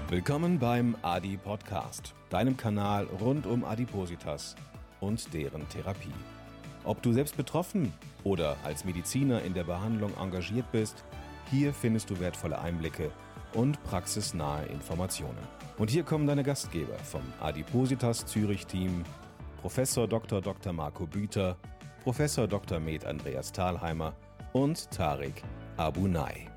Willkommen beim Adi Podcast, deinem Kanal rund um Adipositas und deren Therapie. Ob du selbst betroffen oder als Mediziner in der Behandlung engagiert bist, hier findest du wertvolle Einblicke und praxisnahe Informationen. Und hier kommen deine Gastgeber vom Adipositas Zürich Team, Professor Dr. Marco Büter, Professor Dr. Med Andreas Thalheimer und Tarek Abunay.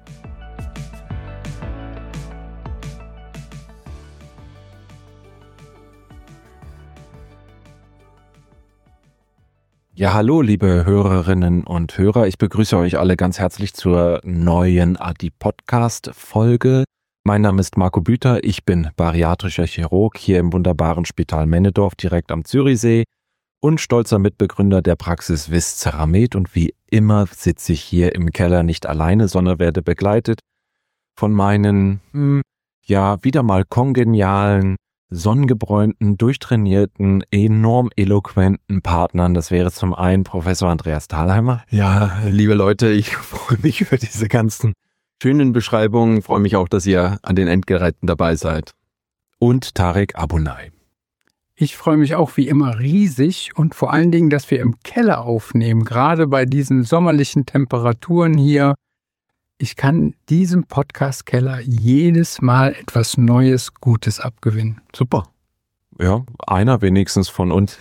Ja, hallo, liebe Hörerinnen und Hörer. Ich begrüße euch alle ganz herzlich zur neuen Adi-Podcast-Folge. Mein Name ist Marco Büter. Ich bin bariatrischer Chirurg hier im wunderbaren Spital Männedorf direkt am Zürichsee und stolzer Mitbegründer der Praxis Visceramed. Und wie immer sitze ich hier im Keller nicht alleine, sondern werde begleitet von meinen, wieder mal kongenialen, sonnengebräunten, durchtrainierten, enorm eloquenten Partnern. Das wäre zum einen Professor Andreas Thalheimer. Ja, liebe Leute, ich freue mich über diese ganzen schönen Beschreibungen. Freue mich auch, dass ihr an den Endgeräten dabei seid. Und Tarek Abunay. Ich freue mich auch wie immer riesig und vor allen Dingen, dass wir im Keller aufnehmen, gerade bei diesen sommerlichen Temperaturen hier. Ich kann diesem Podcast-Keller jedes Mal etwas Neues, Gutes abgewinnen. Super. Ja, einer wenigstens von uns.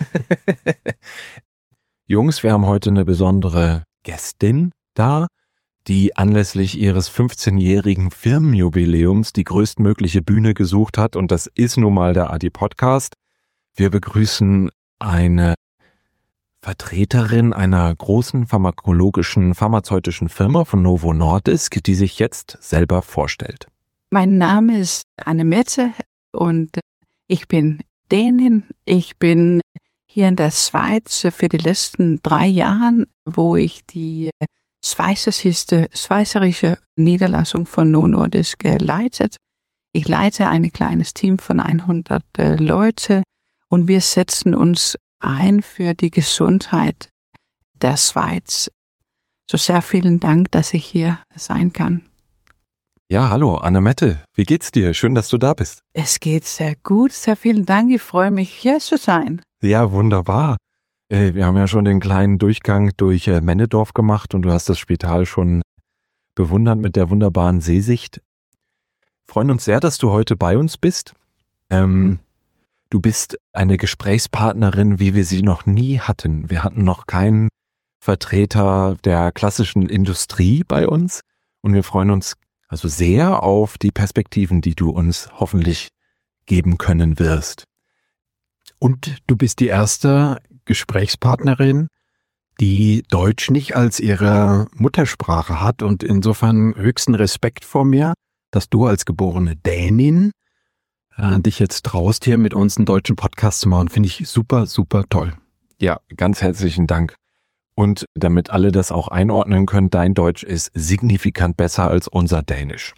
Jungs, wir haben heute eine besondere Gästin da, die anlässlich ihres 15-jährigen Firmenjubiläums die größtmögliche Bühne gesucht hat. Und das ist nun mal der Adi-Podcast. Wir begrüßen eine Vertreterin einer großen pharmazeutischen Firma von Novo Nordisk, die sich jetzt selber vorstellt. Mein Name ist Annemette und ich bin Dänin. Ich bin hier in der Schweiz für die letzten 3 Jahre, wo ich die schweizerische Niederlassung von Novo Nordisk leitet. Ich leite ein kleines Team von 100 Leute und wir setzen uns ein für die Gesundheit der Schweiz. So sehr vielen Dank, dass ich hier sein kann. Ja, hallo Annemette, wie geht's dir? Schön, dass du da bist. Es geht sehr gut, sehr vielen Dank. Ich freue mich, hier zu sein. Ja, wunderbar. Wir haben ja schon den kleinen Durchgang durch Männedorf gemacht und du hast das Spital schon bewundert mit der wunderbaren Seesicht. Freuen uns sehr, dass du heute bei uns bist. Du bist eine Gesprächspartnerin, wie wir sie noch nie hatten. Wir hatten noch keinen Vertreter der klassischen Industrie bei uns und wir freuen uns also sehr auf die Perspektiven, die du uns hoffentlich geben können wirst. Und du bist die erste Gesprächspartnerin, die Deutsch nicht als ihre Muttersprache hat und insofern höchsten Respekt vor mir, dass du als geborene Dänin dich jetzt traust, hier mit uns einen deutschen Podcast zu machen. Finde ich super, super toll. Ja, ganz herzlichen Dank. Und damit alle das auch einordnen können, dein Deutsch ist signifikant besser als unser Dänisch.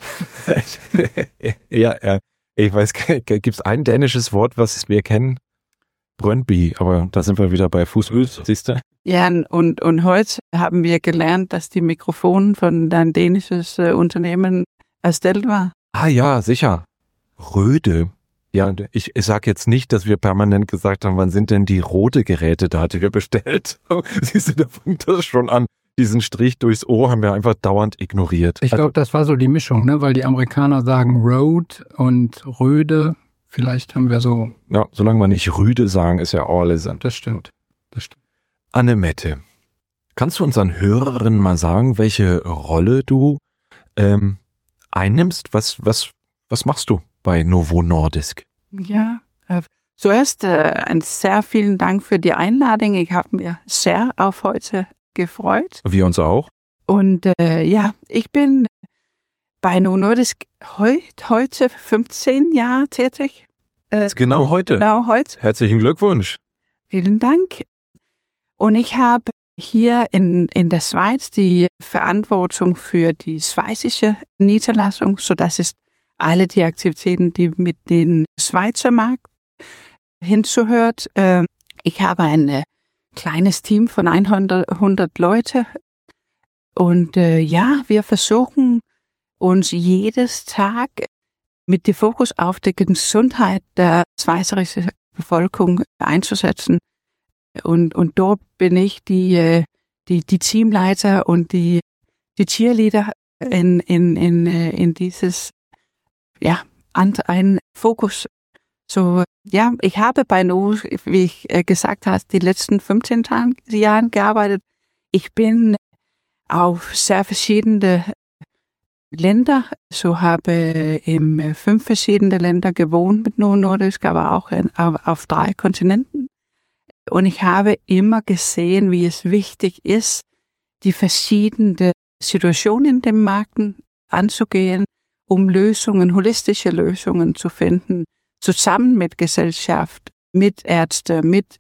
Ja, ich weiß, gibt es ein dänisches Wort, was wir kennen? Brøndby, aber da sind wir wieder bei Fußball, siehst du? Ja, und heute haben wir gelernt, dass die Mikrofone von dein dänisches Unternehmen erstellt war. Ah ja, sicher. Röde. Ja, ich sag jetzt nicht, dass wir permanent gesagt haben, wann sind denn die rote Geräte da, die wir bestellt haben. Siehst du, da fängt das schon an. Diesen Strich durchs O haben wir einfach dauernd ignoriert. Ich glaube, das war so die Mischung, ne? Weil die Amerikaner sagen Road und Röde. Vielleicht haben wir so... Ja, solange wir nicht Rüde sagen, ist ja alles. Das stimmt. Annemette, kannst du unseren Hörerinnen mal sagen, welche Rolle du einnimmst? Was machst du bei Novo Nordisk? Ja, zuerst ein sehr vielen Dank für die Einladung. Ich habe mich sehr auf heute gefreut. Wir uns auch. Und ich bin bei Novo Nordisk heute 15 Jahre tätig. Genau heute. Genau heute. Herzlichen Glückwunsch. Vielen Dank. Und ich habe hier in der Schweiz die Verantwortung für die schweizische Niederlassung, so das ist alle die Aktivitäten, die mit dem Schweizer Markt hinzuhört. Ich habe ein kleines Team von 100 Leute und wir versuchen uns jedes Tag mit dem Fokus auf die Gesundheit der schweizerischen Bevölkerung einzusetzen. Und dort bin ich die Teamleiter und die Cheerleader in dieses, ein Fokus. So, ja, ich habe bei Novo, wie ich gesagt habe, die letzten 15 Jahren gearbeitet. Ich bin auf sehr verschiedene Länder, so habe in 5 verschiedene Länder gewohnt mit Novo Nordisk, aber auch auf 3 Kontinenten. Und ich habe immer gesehen, wie es wichtig ist, die verschiedenen Situationen in den Märkten anzugehen, um holistische Lösungen zu finden, zusammen mit Gesellschaft, mit Ärzte, mit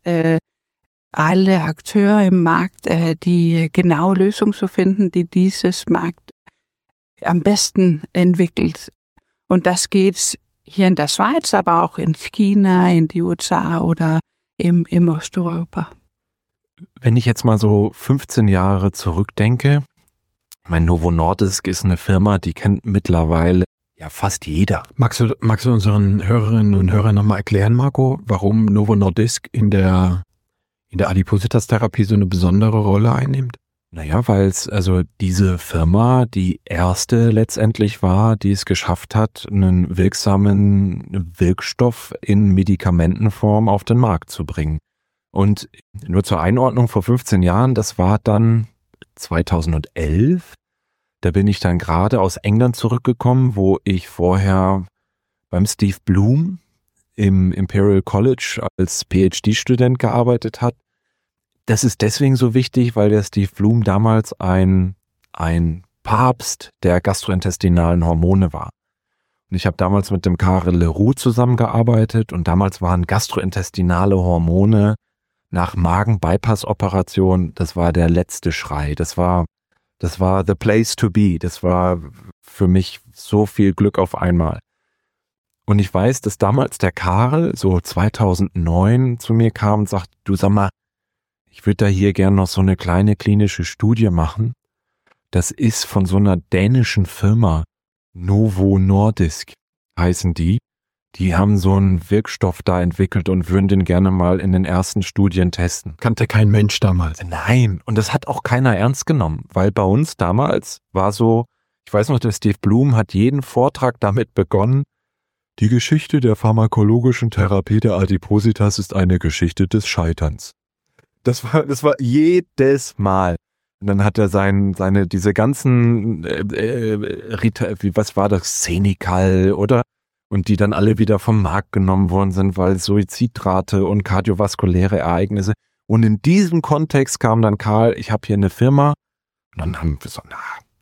alle Akteure im Markt, die genaue Lösungen zu finden, die dieses Markt am besten entwickelt. Und das geht hier in der Schweiz, aber auch in China, in die USA oder im Osteuropa. Wenn ich jetzt mal so 15 Jahre zurückdenke, mein Novo Nordisk ist eine Firma, die kennt mittlerweile ja fast jeder. Magst du unseren Hörerinnen und Hörern nochmal erklären, Marco, warum Novo Nordisk in der Adipositas-Therapie so eine besondere Rolle einnimmt? Naja, weil es also diese Firma die erste letztendlich war, die es geschafft hat, einen wirksamen Wirkstoff in Medikamentenform auf den Markt zu bringen. Und nur zur Einordnung, vor 15 Jahren, das war dann 2011, da bin ich dann gerade aus England zurückgekommen, wo ich vorher beim Steve Bloom im Imperial College als PhD-Student gearbeitet hat. Das ist deswegen so wichtig, weil der Steve Bloom damals ein Papst der gastrointestinalen Hormone war. Und ich habe damals mit dem Karel Leroux zusammengearbeitet und damals waren gastrointestinale Hormone nach Magen-Bypass-Operation, das war der letzte Schrei. Das war the place to be. Das war für mich so viel Glück auf einmal. Und ich weiß, dass damals der Karel so 2009 zu mir kam und sagt, du sag mal, ich würde da hier gern noch so eine kleine klinische Studie machen. Das ist von so einer dänischen Firma, Novo Nordisk heißen die. Die haben so einen Wirkstoff da entwickelt und würden den gerne mal in den ersten Studien testen. Kannte kein Mensch damals. Nein, und das hat auch keiner ernst genommen, weil bei uns damals war so, ich weiß noch, der Steve Bloom hat jeden Vortrag damit begonnen, die Geschichte der pharmakologischen Therapie der Adipositas ist eine Geschichte des Scheiterns. Das war jedes Mal. Und dann hat er diese ganzen, was war das, Xenical, oder? Und die dann alle wieder vom Markt genommen worden sind, weil Suizidrate und kardiovaskuläre Ereignisse. Und in diesem Kontext kam dann Karl, ich habe hier eine Firma. Und dann haben wir so,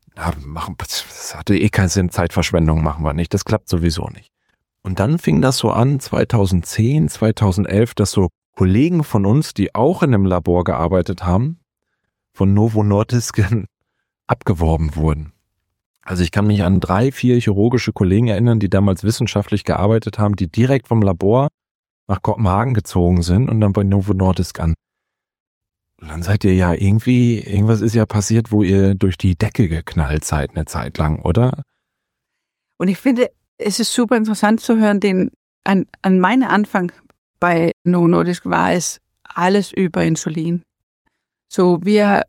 das hatte eh keinen Sinn, Zeitverschwendung machen wir nicht, das klappt sowieso nicht. Und dann fing das so an, 2010, 2011, dass so Kollegen von uns, die auch in einem Labor gearbeitet haben, von Novo Nordisk abgeworben wurden. Also ich kann mich an 3, 4 chirurgische Kollegen erinnern, die damals wissenschaftlich gearbeitet haben, die direkt vom Labor nach Kopenhagen gezogen sind und dann bei Novo Nordisk an. Und dann seid ihr ja irgendwas ist ja passiert, wo ihr durch die Decke geknallt seid eine Zeit lang, oder? Und ich finde, es ist super interessant zu hören, an meinem Anfang bei Novo Nordisk war es alles über Insulin. So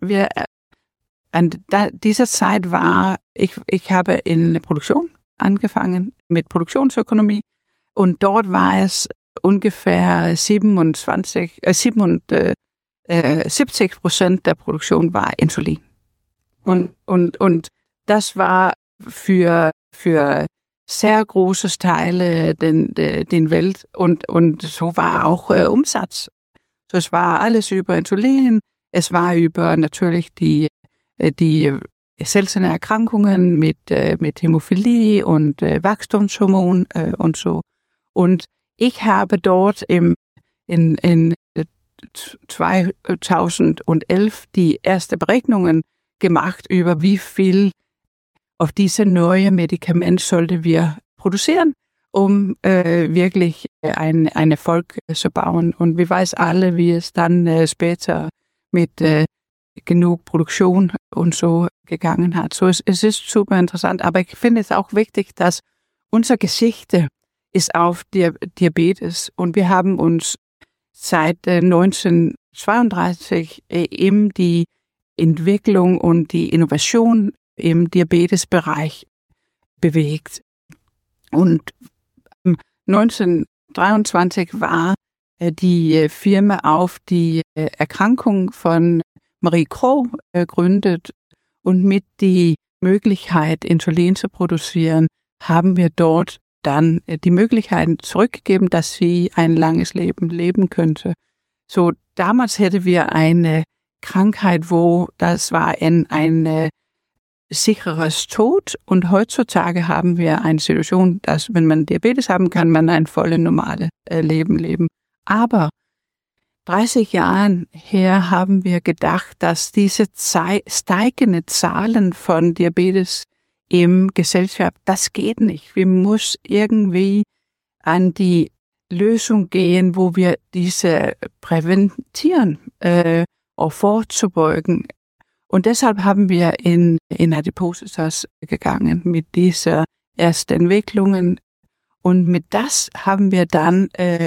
an dieser Zeit war, ich habe in der Produktion angefangen mit Produktionsökonomie und dort war es ungefähr 70% der Produktion war Insulin. Und das war für sehr großes Teile den Welt und so war auch Umsatz. So es war alles über Insulin, es war über natürlich die seltene Erkrankungen mit Hämophilie und Wachstumshormon und so. Und ich habe dort in 2011 die erste Berechnungen gemacht über wie viel auf diese neue Medikament sollten wir produzieren, um wirklich einen Erfolg zu bauen. Und wir wissen alle, wie es dann später mit genug Produktion und so gegangen hat. So es ist super interessant, aber ich finde es auch wichtig, dass unsere Geschichte ist auf Diabetes und wir haben uns seit 1932 eben die Entwicklung und die Innovation im Diabetesbereich bewegt. Und 1923 war die Firma auf die Erkrankung von Marie Croix gegründet und mit die Möglichkeit, Insulin zu produzieren, haben wir dort dann die Möglichkeiten zurückgegeben, dass sie ein langes Leben leben könnte. So, damals hätten wir eine Krankheit, wo das war ein sicheres Tod und heutzutage haben wir eine Situation, dass wenn man Diabetes haben kann, man ein volles normales Leben leben. Aber 30 Jahren her haben wir gedacht, dass diese steigenden Zahlen von Diabetes im Gesellschaft, das geht nicht. Wir müssen irgendwie an die Lösung gehen, wo wir diese präventieren, auch vorzubeugen. Und deshalb haben wir in Adipositas gegangen mit dieser ersten Entwicklungen. Und mit das haben wir dann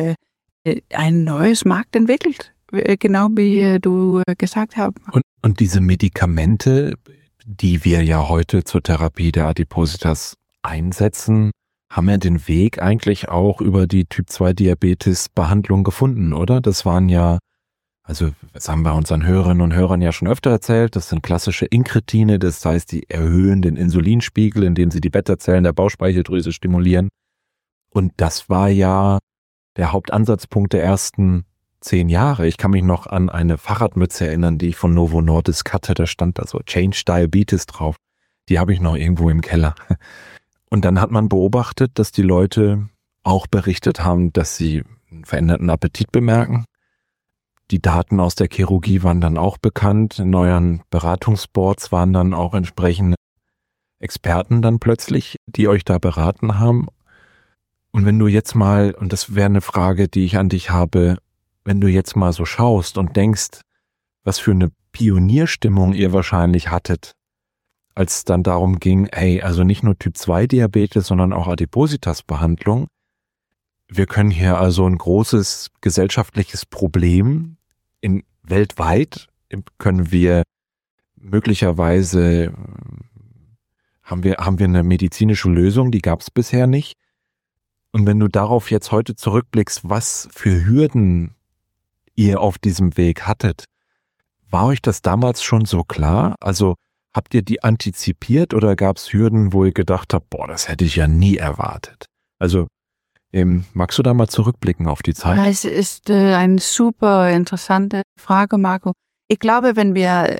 ein neues Markt entwickelt, genau wie du gesagt hast. Und diese Medikamente, die wir ja heute zur Therapie der Adipositas einsetzen, haben ja den Weg eigentlich auch über die Typ-2-Diabetes-Behandlung gefunden, oder? Das waren ja, also das haben wir unseren Hörerinnen und Hörern ja schon öfter erzählt, das sind klassische Inkretine, das heißt, die erhöhen den Insulinspiegel, indem sie die Beta-Zellen der Bauchspeicheldrüse stimulieren. Und das war ja der Hauptansatzpunkt der ersten 10 Jahre. Ich kann mich noch an eine Fahrradmütze erinnern, die ich von Novo Nordisk hatte. Da stand da so Change Diabetes drauf. Die habe ich noch irgendwo im Keller. Und dann hat man beobachtet, dass die Leute auch berichtet haben, dass sie einen veränderten Appetit bemerken. Die Daten aus der Chirurgie waren dann auch bekannt. In euren Beratungsboards waren dann auch entsprechende Experten dann plötzlich, die euch da beraten haben. Und wenn du jetzt mal, und das wäre eine Frage, die ich an dich habe, wenn du jetzt mal so schaust und denkst, was für eine Pionierstimmung ihr wahrscheinlich hattet, als es dann darum ging, also nicht nur Typ-2-Diabetes, sondern auch Adipositas-Behandlung. Wir können hier also ein großes gesellschaftliches Problem weltweit können wir möglicherweise, haben wir eine medizinische Lösung, die gab es bisher nicht. Und wenn du darauf jetzt heute zurückblickst, was für Hürden ihr auf diesem Weg hattet, war euch das damals schon so klar? Also habt ihr die antizipiert oder gab es Hürden, wo ihr gedacht habt, das hätte ich ja nie erwartet? Also magst du da mal zurückblicken auf die Zeit? Das ist eine super interessante Frage, Marco. Ich glaube, wenn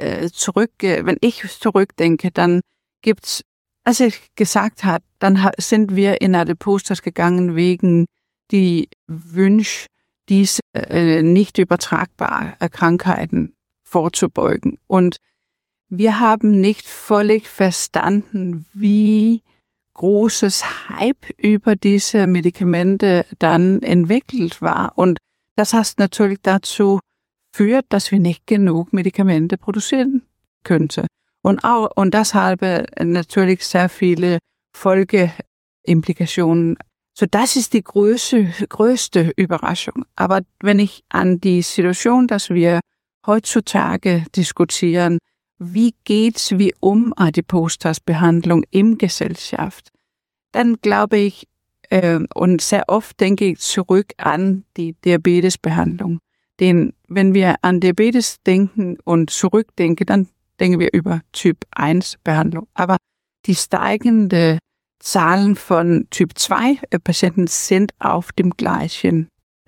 ich zurückdenke, dann gibt's, als ich gesagt habe, dann sind wir in Adipositas gegangen wegen die Wunsch, diese nicht übertragbaren Krankheiten vorzubeugen. Und wir haben nicht völlig verstanden, wie großes Hype über diese Medikamente dann entwickelt war. Und das hat natürlich dazu geführt, dass wir nicht genug Medikamente produzieren könnten. Und deshalb natürlich sehr viele Folgeimplikationen. So, das ist die größte Überraschung. Aber wenn ich an die Situation, dass wir heutzutage diskutieren, wie geht's um Adipositas-Behandlung im Gesellschaft, dann glaube ich, und sehr oft denke ich zurück an die Diabetesbehandlung. Denn wenn wir an Diabetes denken und zurückdenken, dann denken wir über Typ-1-Behandlung. Aber die steigende Zahlen von Typ-2-Patienten sind auf dem gleichen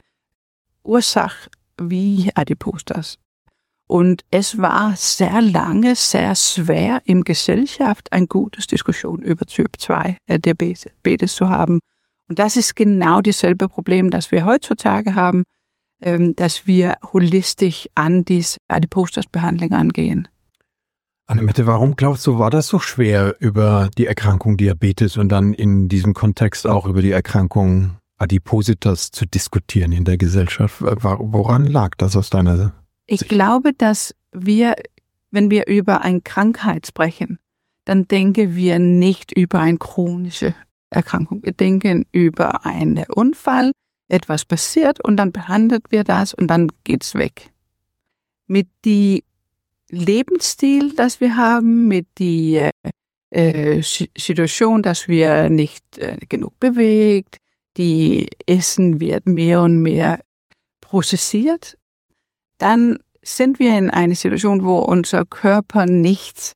Ursache wie Adipositas. Und es war sehr lange, sehr schwer im Gesellschaft eine gute Diskussion über Typ-2-Diabetes zu haben. Und das ist genau dasselbe Problem, das wir heutzutage haben, dass wir holistisch an diese Adipositas-Behandlung angehen. Annemette, warum glaubst du, war das so schwer, über die Erkrankung Diabetes und dann in diesem Kontext auch über die Erkrankung Adipositas zu diskutieren in der Gesellschaft? Woran lag das aus deiner Sicht? Ich glaube, dass wenn wir über eine Krankheit sprechen, dann denken wir nicht über eine chronische Erkrankung. Wir denken über einen Unfall, etwas passiert und dann behandeln wir das und dann geht's weg. Mit dem Lebensstil, das wir haben, mit der Situation, dass wir nicht genug bewegt, die Essen wird mehr und mehr prozessiert, dann sind wir in einer Situation, wo unser Körper nicht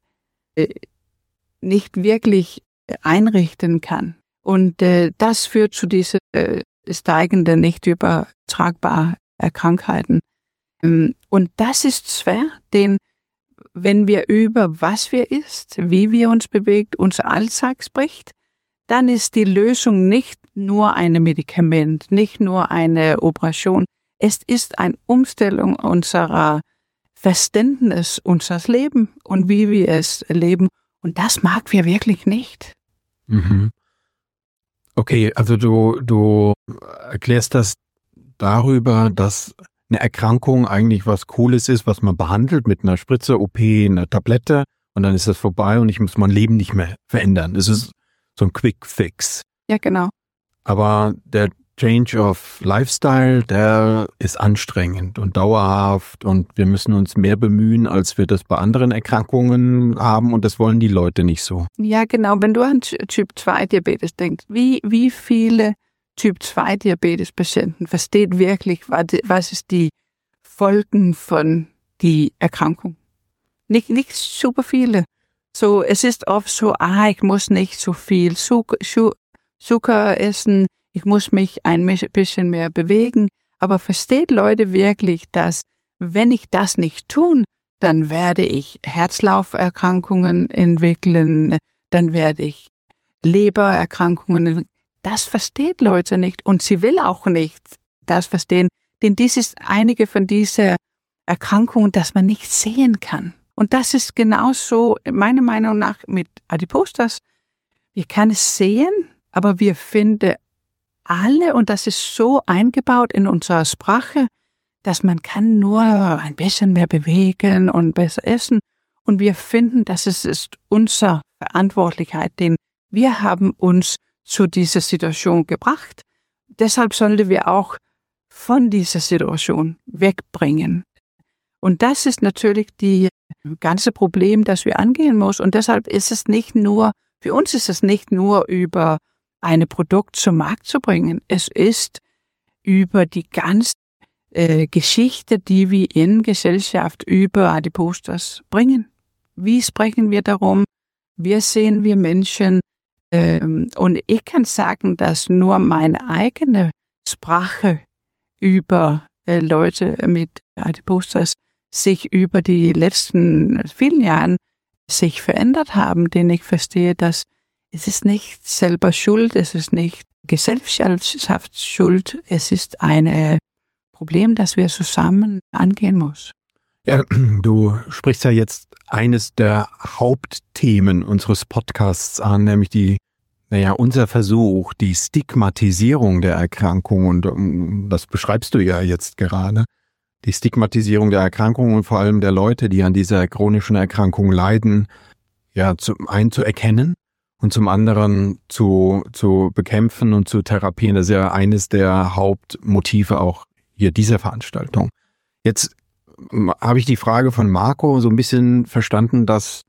wirklich einrichten kann. Und das führt zu diesen steigenden, nicht übertragbaren Krankheiten. Und das ist schwer, denn wenn wir über was wir isst, wie wir uns bewegt, unser Alltag spricht, dann ist die Lösung nicht nur ein Medikament, nicht nur eine Operation. Es ist eine Umstellung unserer Verständnis, unseres Lebens und wie wir es leben. Und das mag wir wirklich nicht. Mhm. Okay, also du erklärst das darüber, dass eine Erkrankung eigentlich was Cooles ist, was man behandelt mit einer Spritze, OP, einer Tablette und dann ist das vorbei und ich muss mein Leben nicht mehr verändern. Es ist so ein Quick Fix. Ja, genau. Aber der Change of Lifestyle, der ist anstrengend und dauerhaft und wir müssen uns mehr bemühen, als wir das bei anderen Erkrankungen haben und das wollen die Leute nicht so. Ja, genau. Wenn du an Typ-2-Diabetes denkst, wie viele Typ-2-Diabetes-Patienten versteht wirklich, was ist die Folgen von die Erkrankung? Nicht super viele. So, es ist oft so, ich muss nicht so viel Zucker essen, ich muss mich ein bisschen mehr bewegen. Aber versteht Leute wirklich, dass wenn ich das nicht tue, dann werde ich Herzlauferkrankungen entwickeln, dann werde ich Lebererkrankungen entwickeln. Das versteht Leute nicht und sie will auch nicht das verstehen, denn dies ist einige von diesen Erkrankungen, dass man nicht sehen kann. Und das ist genauso, meiner Meinung nach, mit Adipositas. Wir können es sehen, aber wir finden alle, und das ist so eingebaut in unserer Sprache, dass man kann nur ein bisschen mehr bewegen und besser essen. Und wir finden, dass es ist unsere Verantwortlichkeit, denn wir haben uns zu dieser Situation gebracht. Deshalb sollten wir auch von dieser Situation wegbringen. Und das ist natürlich das ganze Problem, das wir angehen müssen. Und deshalb ist es nicht nur, für uns ist es nicht nur über ein Produkt zum Markt zu bringen. Es ist über die ganze Geschichte, die wir in Gesellschaft über Adipositas bringen. Wie sprechen wir darum? Wie sehen wir Menschen? Und ich kann sagen, dass nur meine eigene Sprache über Leute mit Adipositas sich über die letzten vielen Jahren sich verändert haben, denn ich verstehe, dass es ist nicht selber Schuld, es ist nicht Gesellschaftsschuld, es ist ein Problem, das wir zusammen angehen müssen. Ja, du sprichst ja jetzt eines der Hauptthemen unseres Podcasts an, nämlich unser Versuch, die Stigmatisierung der Erkrankung, und das beschreibst du ja jetzt gerade, die Stigmatisierung der Erkrankung und vor allem der Leute, die an dieser chronischen Erkrankung leiden, ja, zum einen zu erkennen und zum anderen zu bekämpfen und zu therapieren. Das ist ja eines der Hauptmotive auch hier dieser Veranstaltung. Jetzt habe ich die Frage von Marco so ein bisschen verstanden, dass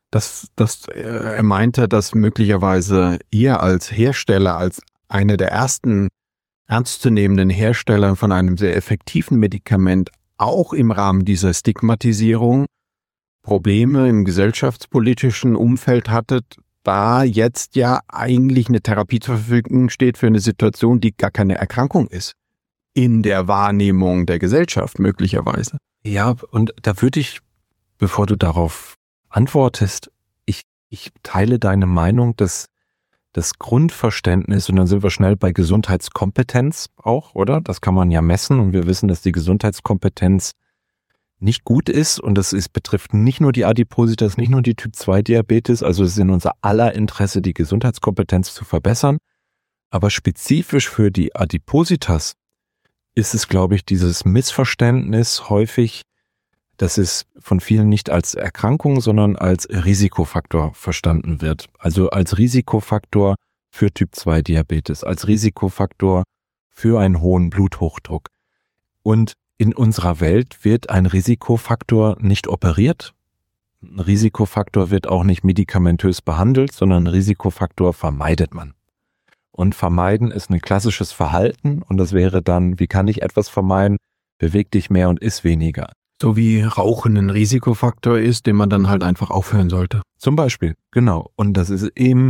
er meinte, dass möglicherweise ihr als Hersteller, als einer der ersten ernstzunehmenden Hersteller von einem sehr effektiven Medikament auch im Rahmen dieser Stigmatisierung Probleme im gesellschaftspolitischen Umfeld hattet, da jetzt ja eigentlich eine Therapie zur Verfügung steht für eine Situation, die gar keine Erkrankung ist. In der Wahrnehmung der Gesellschaft möglicherweise. Ja, und da würde ich, bevor du darauf antwortest, ich teile deine Meinung, dass das Grundverständnis, und dann sind wir schnell bei Gesundheitskompetenz auch, oder? Das kann man ja messen und wir wissen, dass die Gesundheitskompetenz nicht gut ist und betrifft nicht nur die Adipositas, nicht nur die Typ-2-Diabetes, also es ist in unser aller Interesse, die Gesundheitskompetenz zu verbessern, aber spezifisch für die Adipositas ist es, glaube ich, dieses Missverständnis häufig, dass es von vielen nicht als Erkrankung, sondern als Risikofaktor verstanden wird. Also als Risikofaktor für Typ-2-Diabetes, als Risikofaktor für einen hohen Bluthochdruck. Und in unserer Welt wird ein Risikofaktor nicht operiert. Ein Risikofaktor wird auch nicht medikamentös behandelt, sondern einen Risikofaktor vermeidet man. Und vermeiden ist ein klassisches Verhalten und das wäre dann, wie kann ich etwas vermeiden? Beweg dich mehr und iss weniger. So wie Rauchen ein Risikofaktor ist, den man dann halt einfach aufhören sollte. Zum Beispiel, genau. Und das ist eben,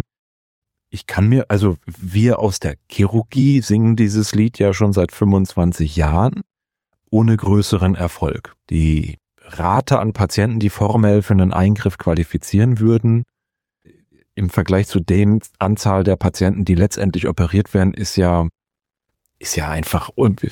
wir aus der Chirurgie singen dieses Lied ja schon seit 25 Jahren ohne größeren Erfolg. Die Rate an Patienten, die formell für einen Eingriff qualifizieren würden, im Vergleich zu der Anzahl der Patienten, die letztendlich operiert werden, ist ja einfach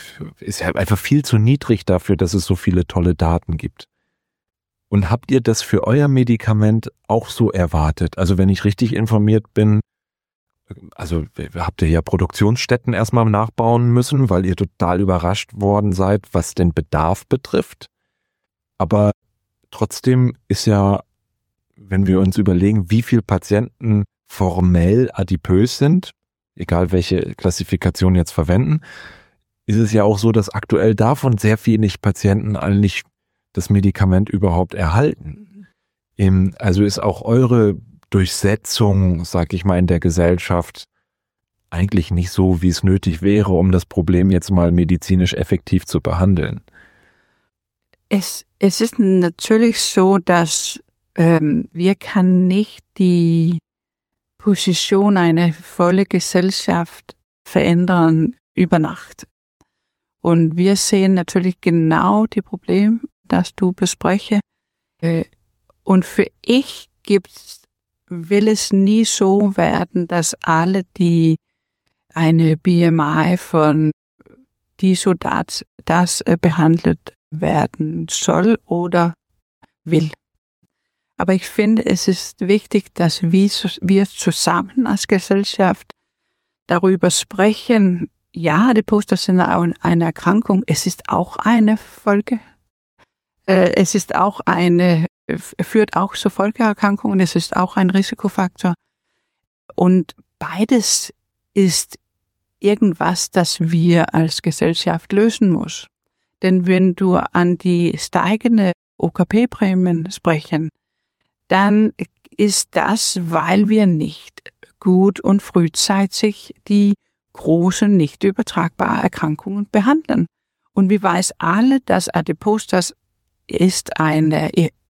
viel zu niedrig dafür, dass es so viele tolle Daten gibt. Und habt ihr das für euer Medikament auch so erwartet? Also wenn ich richtig informiert bin, also habt ihr ja Produktionsstätten erstmal nachbauen müssen, weil ihr total überrascht worden seid, was den Bedarf betrifft. Aber trotzdem ist ja, wenn wir uns überlegen, wie viele Patienten formell adipös sind, egal welche Klassifikation jetzt verwenden, ist es ja auch so, dass aktuell davon sehr wenig Patienten eigentlich das Medikament überhaupt erhalten. Also ist auch eure Durchsetzung, sag ich mal, in der Gesellschaft eigentlich nicht so, wie es nötig wäre, um das Problem jetzt mal medizinisch effektiv zu behandeln. Es ist natürlich so, dass wir kann nicht die Position einer vollen Gesellschaft verändern über Nacht. Und wir sehen natürlich genau die Probleme, das du bespreche. Und für ich will es nie so werden, dass alle, die eine BMI von dies oder das behandelt werden soll oder will. Aber ich finde, es ist wichtig, dass wir zusammen als Gesellschaft darüber sprechen. Ja, Adipositas ist eine Erkrankung. Es ist auch eine Folge. Es ist auch führt auch zu Folgeerkrankungen. Es ist auch ein Risikofaktor. Und beides ist irgendwas, das wir als Gesellschaft lösen muss. Denn wenn du an die steigende OKP-Prämien sprechen, dann ist das, weil wir nicht gut und frühzeitig die großen, nicht übertragbaren Erkrankungen behandeln. Und wir weiß alle, dass Adipositas ist eine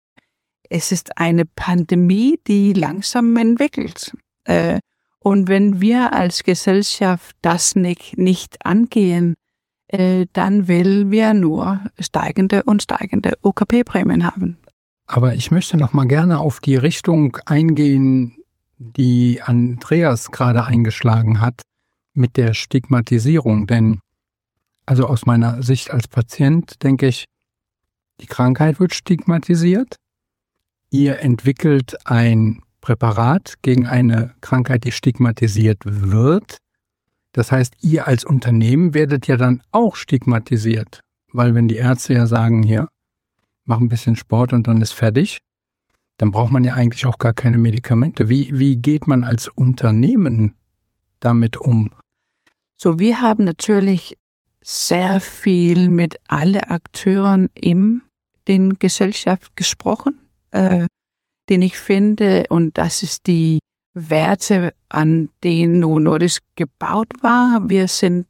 Pandemie, die langsam entwickelt. Und wenn wir als Gesellschaft das nicht angehen, dann will wir nur steigende OKP-Prämien haben. Aber ich möchte noch mal gerne auf die Richtung eingehen, die Andreas gerade eingeschlagen hat mit der Stigmatisierung. Denn also aus meiner Sicht als Patient denke ich, die Krankheit wird stigmatisiert. Ihr entwickelt ein Präparat gegen eine Krankheit, die stigmatisiert wird. Das heißt, ihr als Unternehmen werdet ja dann auch stigmatisiert. Weil wenn die Ärzte ja sagen, hier, mach ein bisschen Sport und dann ist fertig, dann braucht man ja eigentlich auch gar keine Medikamente. Wie geht man als Unternehmen damit um? So, wir haben natürlich sehr viel mit allen Akteuren in der Gesellschaft gesprochen, den ich finde, und das ist die Werte, an denen Novo Nordisk gebaut war. Wir sehen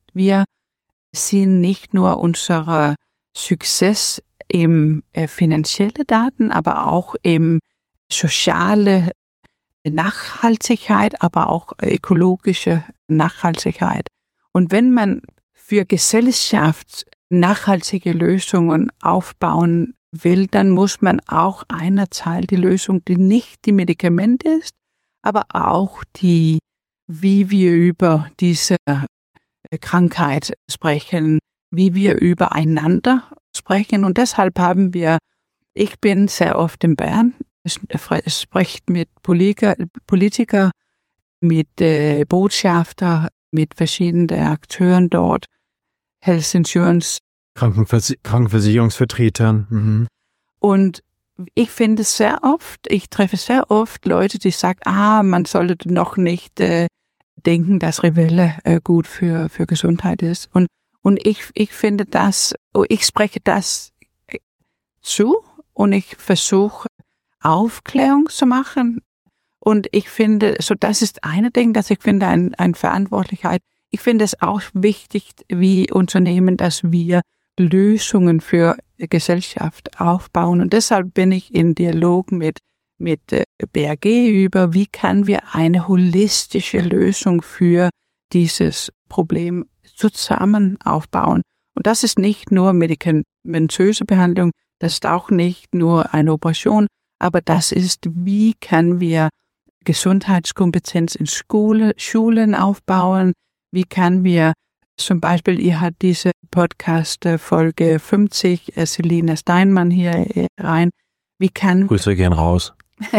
nicht nur unsere Success im finanzielle Daten, aber auch im soziale Nachhaltigkeit, aber auch ökologische Nachhaltigkeit. Und wenn man für Gesellschaft nachhaltige Lösungen aufbauen will, dann muss man auch einer Teil die Lösung, die nicht die Medikamente ist, aber auch wie wir über diese Krankheit sprechen, wie wir übereinander sprechen. Und deshalb ich bin sehr oft in Bern, spreche mit Politiker, mit Botschafter, mit verschiedenen Akteuren dort, Health Insurance, Krankenversicherungsvertretern. Mhm. Und ich treffe sehr oft Leute, die sagen, man sollte noch nicht denken, dass Rivelle gut für Gesundheit ist. Und ich finde das, ich spreche das zu und ich versuche Aufklärung zu machen. Und ich finde, so das ist eine Ding, dass ich finde, eine Verantwortlichkeit. Ich finde es auch wichtig, wie Unternehmen, dass wir Lösungen für Gesellschaft aufbauen. Und deshalb bin ich in Dialog mit BAG über, wie kann wir eine holistische Lösung für dieses Problem zusammen aufbauen. Und das ist nicht nur medikamentöse Behandlung, das ist auch nicht nur eine Operation, aber das ist, wie können wir Gesundheitskompetenz in Schulen aufbauen, wie können wir zum Beispiel, ihr habt diese Podcast Folge 50, Selina Steinmann hier rein, Grüße gehen raus.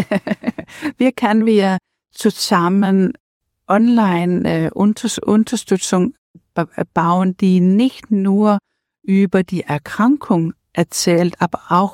Wie können wir zusammen online Unterstützung bauen, die nicht nur über die Erkrankung erzählt, aber auch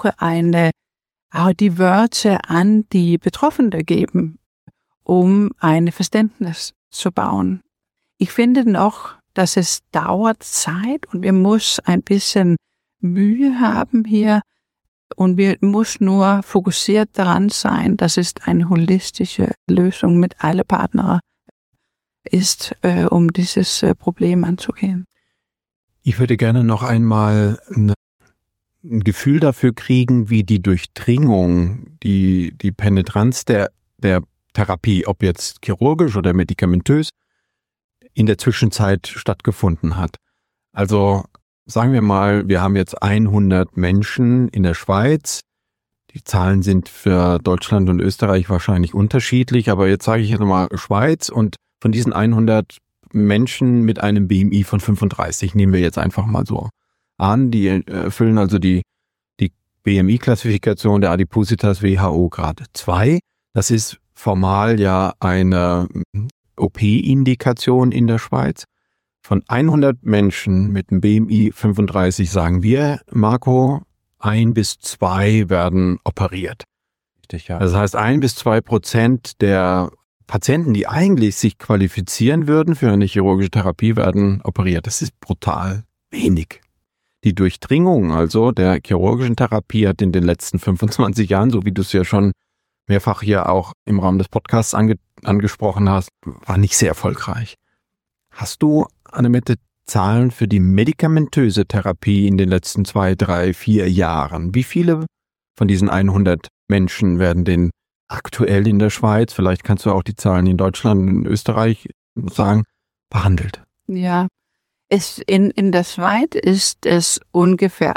die Wörter an die Betroffenen geben, um ein Verständnis zu bauen. Ich finde noch, dass es dauert Zeit und wir müssen ein bisschen Mühe haben hier und wir müssen nur fokussiert daran sein, dass es eine holistische Lösung mit allen Partnern ist, um dieses Problem anzugehen. Ich würde gerne noch einmal ein Gefühl dafür kriegen, wie die Durchdringung, die Penetranz der Therapie, ob jetzt chirurgisch oder medikamentös, in der Zwischenzeit stattgefunden hat. Also sagen wir mal, wir haben jetzt 100 Menschen in der Schweiz. Die Zahlen sind für Deutschland und Österreich wahrscheinlich unterschiedlich, aber jetzt sage ich jetzt mal Schweiz und von diesen 100 Menschen mit einem BMI von 35 nehmen wir jetzt einfach mal so an. Die erfüllen also die BMI-Klassifikation der Adipositas WHO Grad 2. Das ist formal ja eine OP-Indikation in der Schweiz. Von 100 Menschen mit einem BMI 35 sagen wir, Marco, 1 bis 2 werden operiert. Richtig, ja. Das heißt, 1-2% der Patienten, die eigentlich sich qualifizieren würden für eine chirurgische Therapie, werden operiert. Das ist brutal wenig. Die Durchdringung also der chirurgischen Therapie hat in den letzten 25 Jahren, so wie du es ja schon mehrfach hier auch im Rahmen des Podcasts angesprochen hast, war nicht sehr erfolgreich. Hast du, Annemette, Zahlen für die medikamentöse Therapie in den letzten 2, 3, 4 Jahren? Wie viele von diesen 100 Menschen werden denn aktuell in der Schweiz, vielleicht kannst du auch die Zahlen in Deutschland und in Österreich sagen, behandelt? Ja, in der Schweiz ist es ungefähr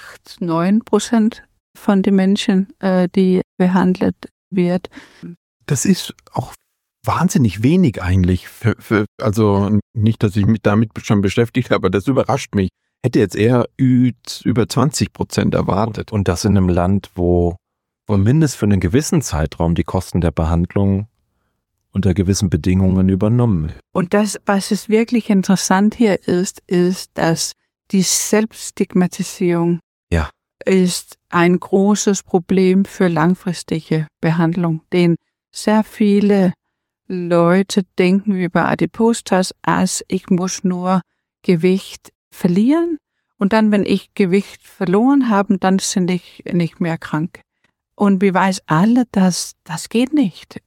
8-9% von den Menschen, die behandelt wird. Das ist auch wahnsinnig wenig eigentlich. Also nicht, dass ich mich damit schon beschäftigt habe, aber das überrascht mich. Hätte jetzt eher über 20% erwartet. Und das in einem Land, wo mindestens für einen gewissen Zeitraum die Kosten der Behandlung unter gewissen Bedingungen übernommen. Und das, was es wirklich interessant hier ist, dass die Selbststigmatisierung ist ein großes Problem für langfristige Behandlung, denn sehr viele Leute denken über Adipositas als ich muss nur Gewicht verlieren und dann, wenn ich Gewicht verloren habe, dann bin ich nicht mehr krank. Und wir wissen alle, dass das geht nicht.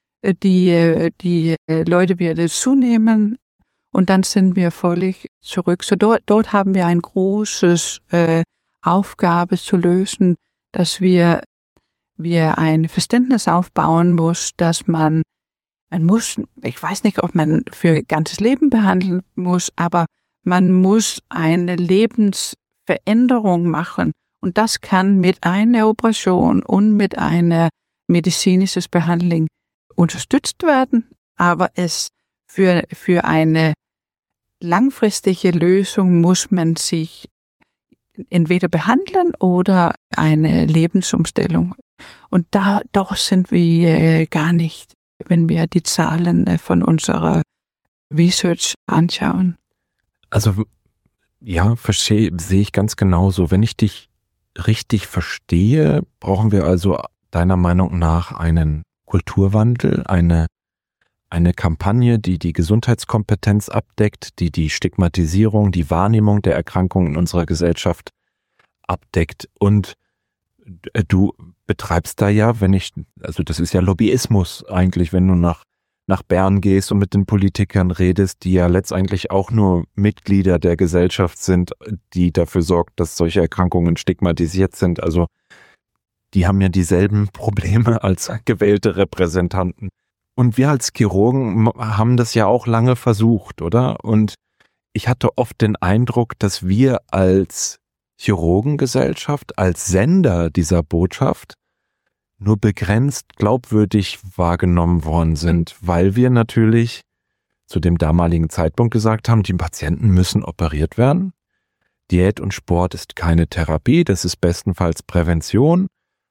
Die Leute werden zunehmen und dann sind wir völlig zurück. So dort haben wir ein großes Aufgabe zu lösen, dass wir ein Verständnis aufbauen muss, dass man muss, ich weiß nicht, ob man für ganzes Leben behandeln muss, aber man muss eine Lebensveränderung machen. Und das kann mit einer Operation und mit einer medizinischen Behandlung unterstützt werden, aber es für eine langfristige Lösung muss man sich entweder behandeln oder eine Lebensumstellung. Und doch sind wir gar nicht, wenn wir die Zahlen von unserer Research anschauen. Also ja, sehe ich ganz genauso. Wenn ich dich richtig verstehe, brauchen wir also deiner Meinung nach einen Kulturwandel, eine eine Kampagne, die die Gesundheitskompetenz abdeckt, die die Stigmatisierung, die Wahrnehmung der Erkrankungen in unserer Gesellschaft abdeckt. Und du betreibst da ja, also das ist ja Lobbyismus eigentlich, wenn du nach Bern gehst und mit den Politikern redest, die ja letztendlich auch nur Mitglieder der Gesellschaft sind, die dafür sorgt, dass solche Erkrankungen stigmatisiert sind. Also die haben ja dieselben Probleme als gewählte Repräsentanten. Und wir als Chirurgen haben das ja auch lange versucht, oder? Und ich hatte oft den Eindruck, dass wir als Chirurgengesellschaft, als Sender dieser Botschaft nur begrenzt glaubwürdig wahrgenommen worden sind, weil wir natürlich zu dem damaligen Zeitpunkt gesagt haben, die Patienten müssen operiert werden. Diät und Sport ist keine Therapie, das ist bestenfalls Prävention.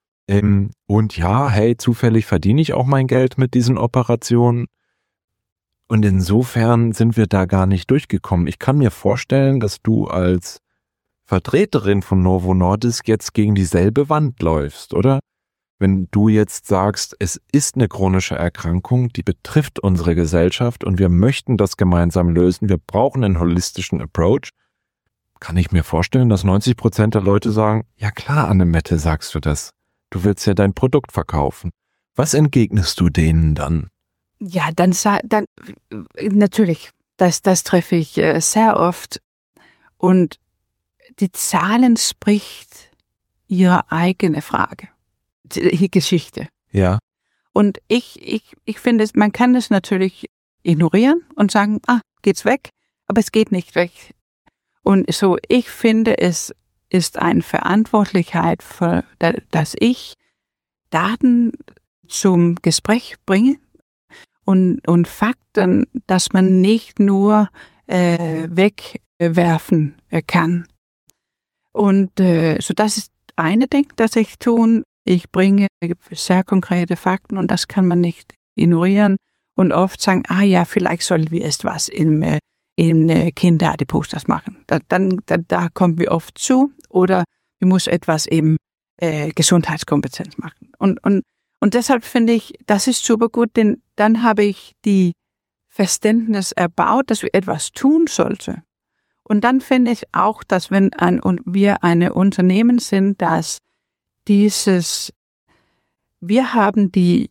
Und ja, hey, zufällig verdiene ich auch mein Geld mit diesen Operationen. Und insofern sind wir da gar nicht durchgekommen. Ich kann mir vorstellen, dass du als Vertreterin von Novo Nordisk jetzt gegen dieselbe Wand läufst, oder? Wenn du jetzt sagst, es ist eine chronische Erkrankung, die betrifft unsere Gesellschaft und wir möchten das gemeinsam lösen, wir brauchen einen holistischen Approach, kann ich mir vorstellen, dass 90% der Leute sagen, ja klar, Annemette, sagst du das. Du willst ja dein Produkt verkaufen. Was entgegnest du denen dann? Ja, dann natürlich, das treffe ich sehr oft. Und die Zahlen spricht ihre eigene Frage, die Geschichte. Ja. Und ich finde, man kann es natürlich ignorieren und sagen, geht's weg, aber es geht nicht weg. Und so, ich finde, es ist eine Verantwortlichkeit, dass ich Daten zum Gespräch bringe und Fakten, dass man nicht nur wegwerfen kann. Und so das ist eine Ding, das ich tue. Ich bringe sehr konkrete Fakten und das kann man nicht ignorieren und oft sagen, ja, vielleicht sollen wir etwas in Kinderadipose machen. Da kommen wir oft zu oder wir müssen etwas im Gesundheitskompetenz machen. Und deshalb finde ich, das ist super gut, denn dann habe ich die Verständnis erbaut, dass wir etwas tun sollten. Und dann finde ich auch, dass wenn wir ein Unternehmen sind, dass wir haben die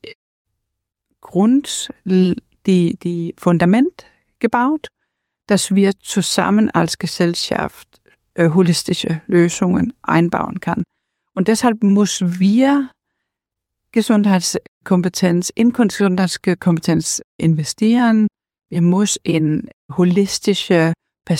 Fundament gebaut, dass wir zusammen als Gesellschaft holistische Lösungen einbauen kann. Und deshalb müssen wir Gesundheitskompetenz investieren. Wir müssen in holistische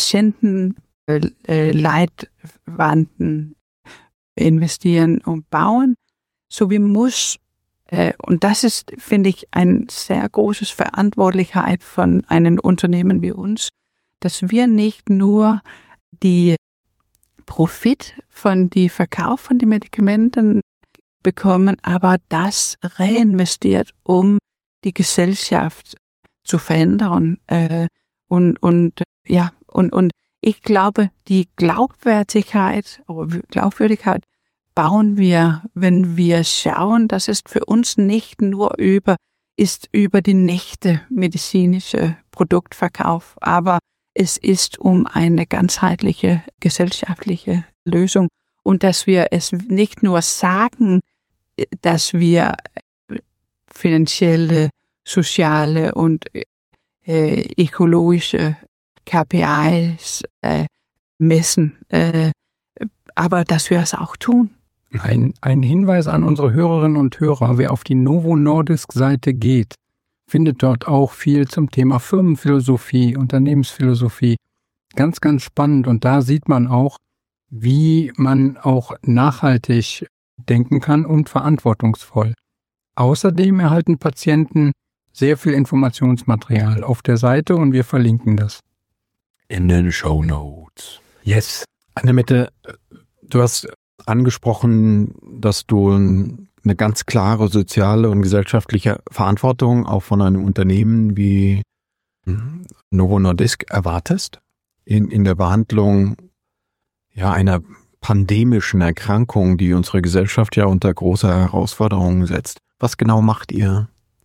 Patientenleitwanden investieren und bauen. So wir müssen, und das ist, finde ich, eine sehr große Verantwortlichkeit von einem Unternehmen wie uns, dass wir nicht nur die Profit von die Verkauf von den Medikamenten bekommen, aber das reinvestiert, um die Gesellschaft zu verändern. Und ich glaube, die Glaubwürdigkeit bauen wir, wenn wir schauen, dass es für uns nicht nur über die nächste medizinische Produktverkauf, aber es ist um eine ganzheitliche gesellschaftliche Lösung und dass wir es nicht nur sagen, dass wir finanzielle, soziale und ökologische KPIs messen, aber dass wir es auch tun. Ein Hinweis an unsere Hörerinnen und Hörer, wer auf die Novo Nordisk Seite geht, findet dort auch viel zum Thema Firmenphilosophie, Unternehmensphilosophie. Ganz, ganz spannend. Und da sieht man auch, wie man auch nachhaltig denken kann und verantwortungsvoll. Außerdem erhalten Patienten sehr viel Informationsmaterial auf der Seite und wir verlinken das. In den Shownotes. Yes. Annemette, du hast angesprochen, dass du eine ganz klare soziale und gesellschaftliche Verantwortung auch von einem Unternehmen wie Novo Nordisk erwartest in der Behandlung einer pandemischen Erkrankung, die unsere Gesellschaft ja unter große Herausforderungen setzt. Was genau macht ihr?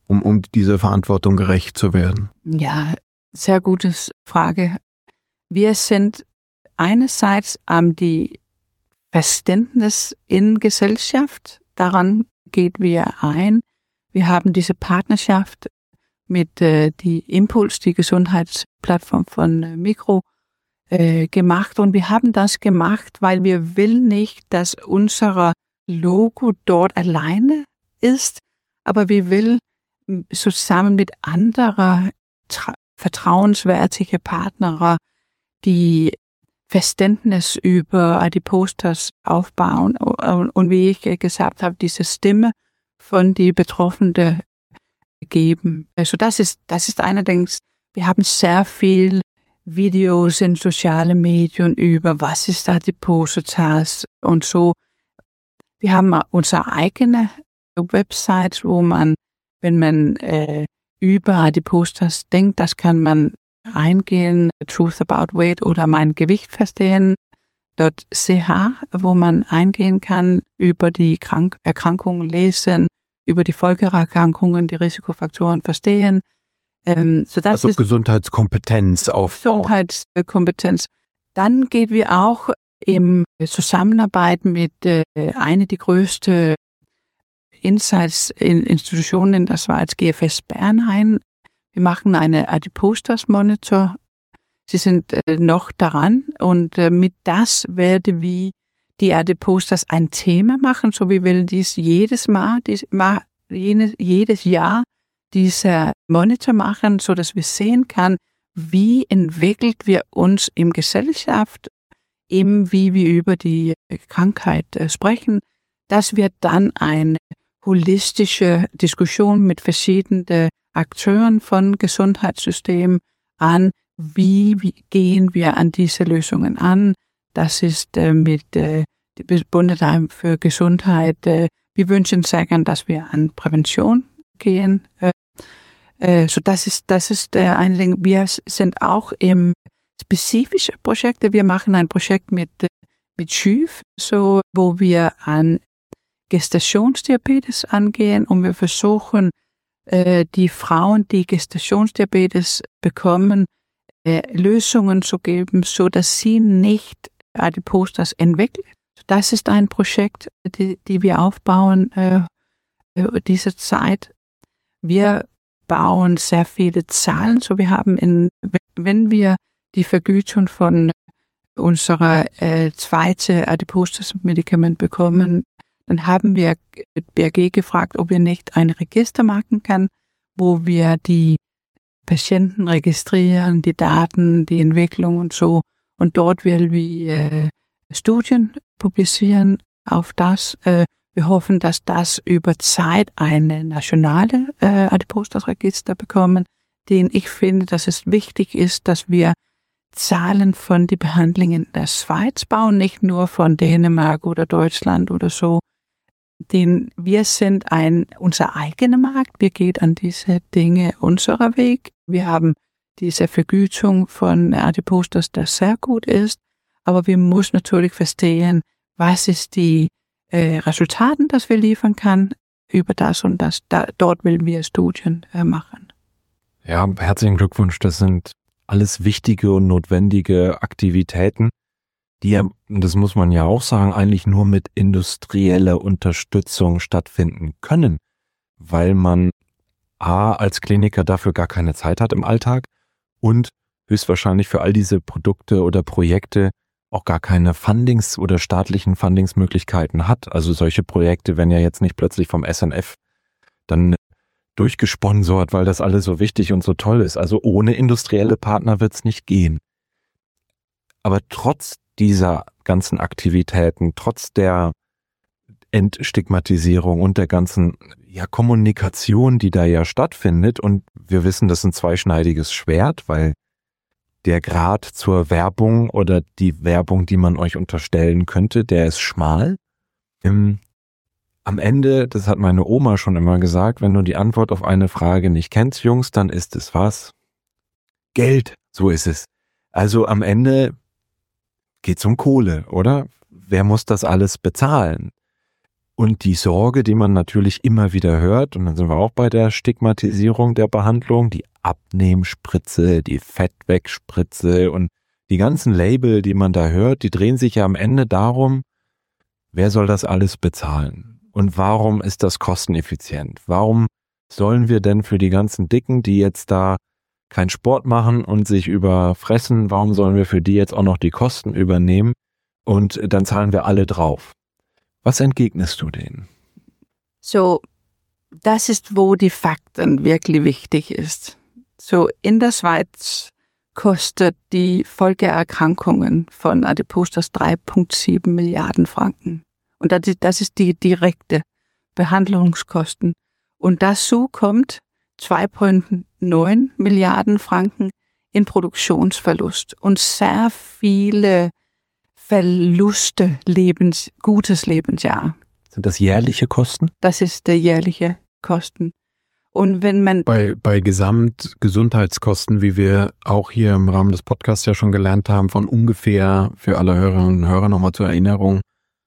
um dieser Verantwortung gerecht zu werden? Ja, sehr gute Frage. Wir sind einerseits die Verständnis in Gesellschaft, daran gehen wir ein. Wir haben diese Partnerschaft mit die Impuls, die Gesundheitsplattform von Mikro, gemacht. Und wir haben das gemacht, weil wir will nicht, dass unser Logo dort alleine ist, aber wir will zusammen mit anderen vertrauenswürdigen Partnern die Verständnis über Adipositas aufbauen und wie ich gesagt habe, diese Stimme von die Betroffenen geben. Also das ist allerdings, wir haben sehr viel Videos in sozialen Medien über was ist Adipositas und so. Wir haben unsere eigene Website, wo man, wenn man über Adipositas denkt, das kann man eingehen, Truth About Weight oder mein Gewicht verstehen, .ch, wo man eingehen kann, über die Erkrankungen lesen, über die Folgeerkrankungen, die Risikofaktoren verstehen. So das also ist Gesundheitskompetenz aufbauen. Gesundheitskompetenz. Dann gehen wir auch in Zusammenarbeit mit einer der größten Insights-Institutionen in der Schweiz, GFS Bernheim. Wir machen eine Adipositas-Monitor. Sie sind noch daran und mit das werden wir die Adipositas ein Thema machen, so wie wir dies jedes Jahr dieser Monitor machen, so dass wir sehen kann, wie entwickelt wir uns in Gesellschaft, eben wie wir über die Krankheit sprechen. Das wird dann eine holistische Diskussion mit verschiedenen Akteuren von Gesundheitssystem an, wie gehen wir an diese Lösungen an. Das ist mit dem Bundesamt für Gesundheit. Wir wünschen sehr gern, dass wir an Prävention gehen. So das ist ein Ding. Wir sind auch im spezifischen Projekte. Wir machen ein Projekt mit SCHÜV, so wo wir an Gestationsdiabetes angehen und wir versuchen, die Frauen, die Gestationsdiabetes bekommen, Lösungen zu geben, so dass sie nicht Adipositas entwickeln. Das ist ein Projekt, die wir aufbauen diese Zeit. Wir bauen sehr viele Zahlen, so wir haben wenn wir die Vergütung von unserer zweiten Adipositas-Medikament bekommen, dann haben wir BRG gefragt, ob wir nicht ein Register machen können, wo wir die Patienten registrieren, die Daten, die Entwicklung und so. Und dort werden wir Studien publizieren auf das. Wir hoffen, dass das über Zeit eine nationale Adipositas-Register bekommen, den ich finde, dass es wichtig ist, dass wir Zahlen von den Behandlungen in der Schweiz bauen, nicht nur von Dänemark oder Deutschland oder so. Denn wir sind unser eigener Markt. Wir gehen an diese Dinge unserer Weg. Wir haben diese Vergütung von Adipositas, das sehr gut ist. Aber wir müssen natürlich verstehen, was ist die Resultaten, das wir liefern kann über das und das. Dort will wir Studien machen. Ja, herzlichen Glückwunsch. Das sind alles wichtige und notwendige Aktivitäten, die ja, das muss man ja auch sagen, eigentlich nur mit industrieller Unterstützung stattfinden können, weil man als Kliniker dafür gar keine Zeit hat im Alltag und höchstwahrscheinlich für all diese Produkte oder Projekte auch gar keine Fundings- oder staatlichen Fundingsmöglichkeiten hat. Also solche Projekte werden ja jetzt nicht plötzlich vom SNF dann durchgesponsort, weil das alles so wichtig und so toll ist. Also ohne industrielle Partner wird es nicht gehen. Aber trotz dieser ganzen Aktivitäten, trotz der Entstigmatisierung und der ganzen Kommunikation, die da ja stattfindet, und wir wissen, das ist ein zweischneidiges Schwert, weil der Grad zur Werbung oder die Werbung, die man euch unterstellen könnte, der ist schmal. Am Ende, das hat meine Oma schon immer gesagt, wenn du die Antwort auf eine Frage nicht kennst, Jungs, dann ist es was? Geld, so ist es. Also am Ende geht's um Kohle, oder? Wer muss das alles bezahlen? Und die Sorge, die man natürlich immer wieder hört, und dann sind wir auch bei der Stigmatisierung der Behandlung, die Abnehmspritze, die Fettwegspritze und die ganzen Label, die man da hört, die drehen sich ja am Ende darum, wer soll das alles bezahlen? Und warum ist das kosteneffizient? Warum sollen wir denn für die ganzen Dicken, die jetzt da keinen Sport machen und sich überfressen, warum sollen wir für die jetzt auch noch die Kosten übernehmen? Und dann zahlen wir alle drauf. Was entgegnest du denen? So, das ist, wo die Fakten wirklich wichtig ist. So, in der Schweiz kostet die Folgeerkrankungen von Adipositas 3,7 Milliarden Franken. Und das ist die direkte Behandlungskosten. Und dazu kommt 2,9 Milliarden Franken in Produktionsverlust und sehr viele Verluste gutes Lebensjahr. Sind das jährliche Kosten? Das ist der jährliche Kosten. Und wenn man bei Gesamtgesundheitskosten, wie wir auch hier im Rahmen des Podcasts ja schon gelernt haben, von ungefähr, für alle Hörerinnen und Hörer nochmal zur Erinnerung,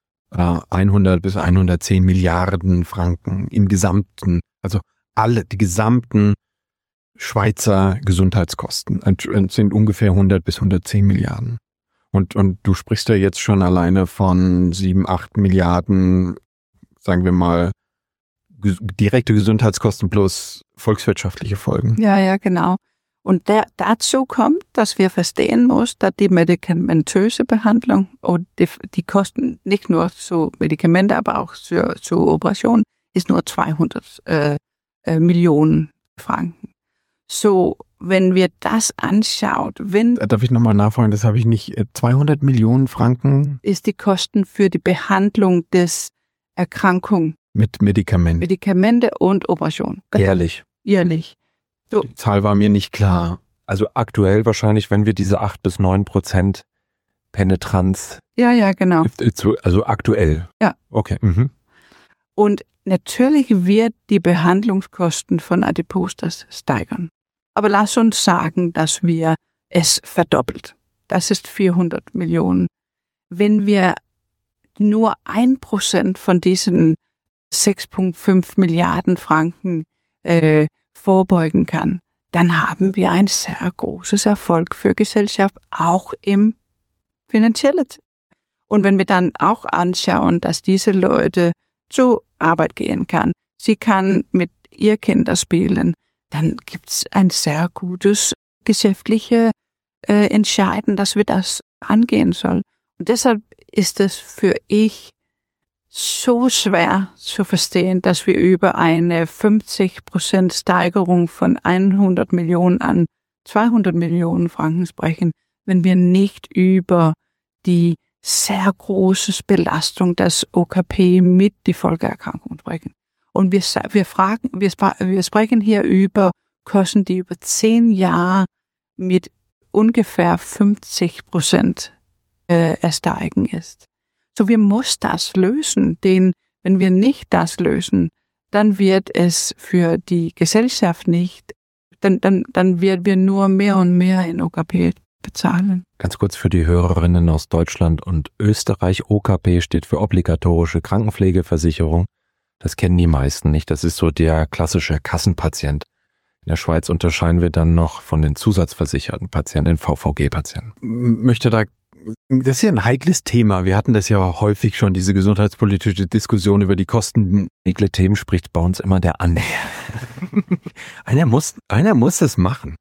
100 bis 110 Milliarden Franken im Gesamten, also die gesamten Schweizer Gesundheitskosten sind ungefähr 100 bis 110 Milliarden. Und du sprichst ja jetzt schon alleine von 7, 8 Milliarden, sagen wir mal, direkte Gesundheitskosten plus volkswirtschaftliche Folgen. Ja, genau. Und dazu kommt, dass wir verstehen müssen, dass die medikamentöse Behandlung und die Kosten nicht nur zu Medikamente, aber auch zur Operation, ist nur 200 Millionen Franken. So, wenn wir das anschaut, Darf ich nochmal nachfragen, das habe ich nicht, 200 Millionen Franken? Ist die Kosten für die Behandlung des Erkrankung. Mit Medikamenten. Medikamente und Operation. Jährlich. So. Die Zahl war mir nicht klar. Also aktuell wahrscheinlich, wenn wir diese 8 bis 9% Penetranz. Ja, genau. Also aktuell. Ja. Okay. Mhm. Und natürlich wird die Behandlungskosten von Adipositas steigern. Aber lass uns sagen, dass wir es verdoppelt. Das ist 400 Millionen. Wenn wir nur 1% von diesen 6,5 Milliarden Franken vorbeugen kann, dann haben wir ein sehr großes Erfolg für Gesellschaft, auch im finanziellen. Und wenn wir dann auch anschauen, dass diese Leute zur Arbeit gehen kann, sie kann mit ihr Kinder spielen, dann gibt's ein sehr gutes geschäftliche Entscheiden, dass wir das angehen sollen. Und deshalb ist es für ich so schwer zu verstehen, dass wir über eine 50% Steigerung von 100 Millionen an 200 Millionen Franken sprechen, wenn wir nicht über die sehr große Belastung des OKP mit die Folgeerkrankung sprechen. Und wir sprechen hier über Kosten, die über 10 Jahre mit ungefähr 50% ersteigen ist. So, wir müssen das lösen, denn wenn wir nicht das lösen, dann wird es für die Gesellschaft nicht, dann werden wir nur mehr und mehr in OKP bezahlen. Ganz kurz für die Hörerinnen aus Deutschland und Österreich. OKP steht für obligatorische Krankenpflegeversicherung. Das kennen die meisten nicht. Das ist so der klassische Kassenpatient. In der Schweiz unterscheiden wir dann noch von den zusatzversicherten Patienten, den VVG-Patienten. Das ist ja ein heikles Thema. Wir hatten das ja häufig schon, diese gesundheitspolitische Diskussion über die Kosten. Heikle Themen spricht bei uns immer der andere. Einer muss das machen.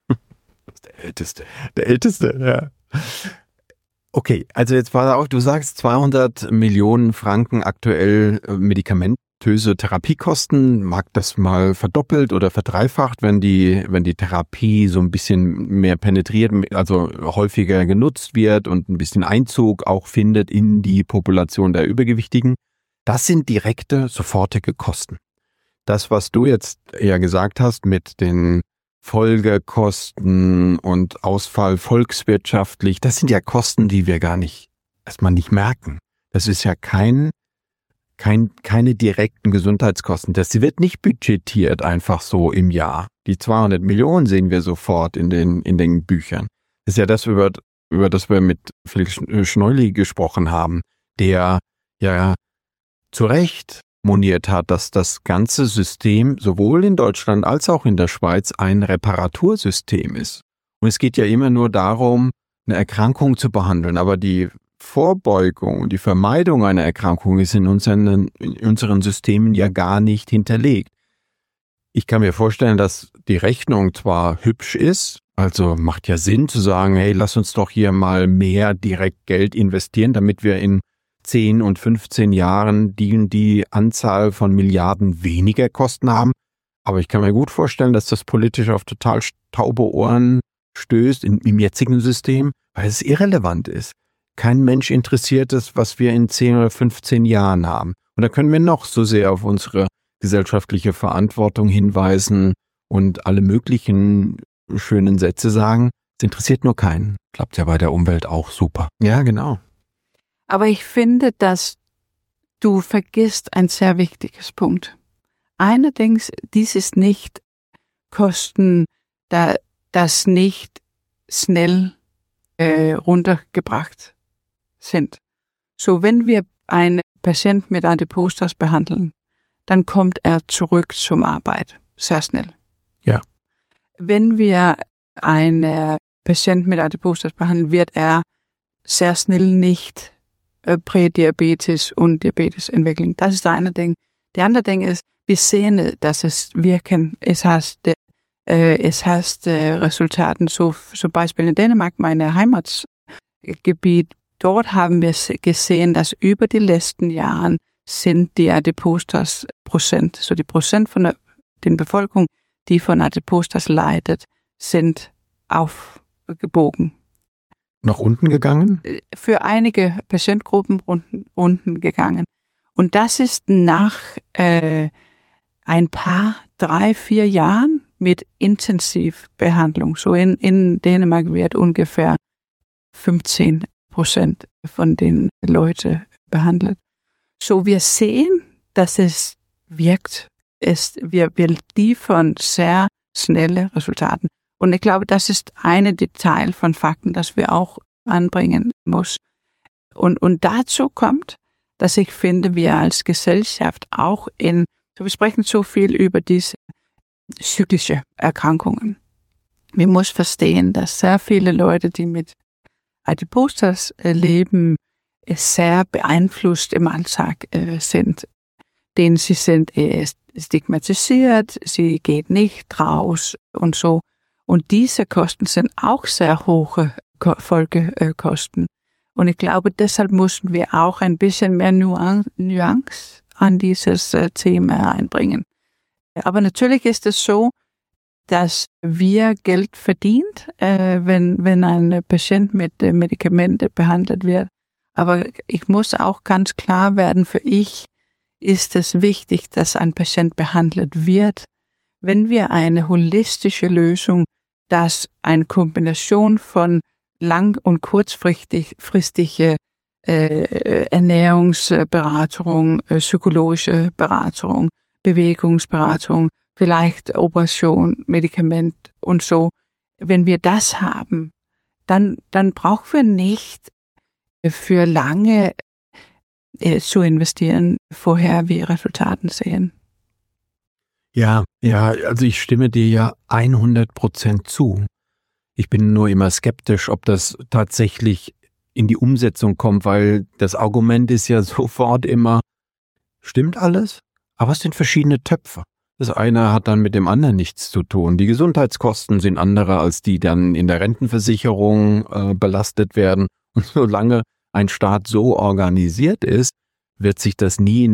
Der Älteste, ja. Okay, also jetzt war auch, du sagst 200 Millionen Franken aktuell medikamentöse Therapiekosten. Mag das mal verdoppelt oder verdreifacht, wenn die Therapie so ein bisschen mehr penetriert, also häufiger genutzt wird und ein bisschen Einzug auch findet in die Population der Übergewichtigen. Das sind direkte, sofortige Kosten. Das, was du jetzt eher gesagt hast mit den Folgekosten und Ausfall volkswirtschaftlich, das sind ja Kosten, die wir erstmal nicht merken. Das ist ja keine direkten Gesundheitskosten. Das wird nicht budgetiert einfach so im Jahr. Die 200 Millionen sehen wir sofort in den Büchern. Das ist ja das, über das wir mit Felix Schneuli gesprochen haben, der ja zu Recht moniert hat, dass das ganze System sowohl in Deutschland als auch in der Schweiz ein Reparatursystem ist. Und es geht ja immer nur darum, eine Erkrankung zu behandeln, aber die Vorbeugung, die Vermeidung einer Erkrankung ist in unseren Systemen ja gar nicht hinterlegt. Ich kann mir vorstellen, dass die Rechnung zwar hübsch ist, also macht ja Sinn zu sagen, hey, lass uns doch hier mal mehr direkt Geld investieren, damit wir in 10 und 15 Jahren die Anzahl von Milliarden weniger Kosten haben. Aber ich kann mir gut vorstellen, dass das politisch auf total taube Ohren stößt im jetzigen System, weil es irrelevant ist. Kein Mensch interessiert es, was wir in 10 oder 15 Jahren haben. Und da können wir noch so sehr auf unsere gesellschaftliche Verantwortung hinweisen und alle möglichen schönen Sätze sagen. Es interessiert nur keinen. Klappt ja bei der Umwelt auch super. Ja, genau. Aber ich finde, dass du vergisst ein sehr wichtiges Punkt. Allerdings, dies ist nicht Kosten, das nicht schnell runtergebracht sind. So, wenn wir einen Patient mit Adipositas behandeln, dann kommt er zurück zum Arbeit, sehr schnell. Ja. Wenn wir einen Patient mit Adipositas behandeln, wird er sehr schnell nicht Prädiabetes und Diabetes entwickeln. Das ist das eine Ding. Der andere Ding ist, wir sehen, dass es wirken. Es heißt Resultaten. So Beispiel in Dänemark, mein Heimatgebiet, dort haben wir gesehen, dass über die letzten Jahren sind die Adipositas Prozent, so die Prozent von der Bevölkerung, die von Adipositas leidet, sind aufgebogen. Nach unten gegangen? Für einige Patientengruppen unten gegangen. Und das ist nach ein paar, 3-4 Jahren mit Intensivbehandlung. So in Dänemark wird ungefähr 15% von den Leuten behandelt. So wir sehen, dass es wirkt. Wir liefern sehr schnelle Resultate. Und ich glaube, das ist eine Detail von Fakten, das wir auch anbringen muss. Und dazu kommt, dass ich finde, wir als Gesellschaft auch wir sprechen so viel über diese zyklische Erkrankungen. Wir müssen verstehen, dass sehr viele Leute, die mit Adipositas leben, sehr beeinflusst im Alltag sind. Denn sie sind stigmatisiert, sie gehen nicht raus und so. Und diese Kosten sind auch sehr hohe Folgekosten. Und ich glaube, deshalb mussten wir auch ein bisschen mehr Nuance an dieses Thema einbringen. Aber natürlich ist es so, dass wir Geld verdient, wenn ein Patient mit Medikamente behandelt wird. Aber ich muss auch ganz klar werden, für ich ist es wichtig, dass ein Patient behandelt wird. Wenn wir eine holistische Lösung, dass eine Kombination von lang- und kurzfristige Ernährungsberatung, psychologische Beratung, Bewegungsberatung, vielleicht Operation, Medikament und so. Wenn wir das haben, dann brauchen wir nicht für lange zu investieren, vorher wir Resultaten sehen. Ja, also ich stimme dir ja 100% zu. Ich bin nur immer skeptisch, ob das tatsächlich in die Umsetzung kommt, weil das Argument ist ja sofort immer, stimmt alles, aber es sind verschiedene Töpfe. Das eine hat dann mit dem anderen nichts zu tun. Die Gesundheitskosten sind andere, als die dann in der Rentenversicherung belastet werden. Und solange ein Staat so organisiert ist, wird sich das nie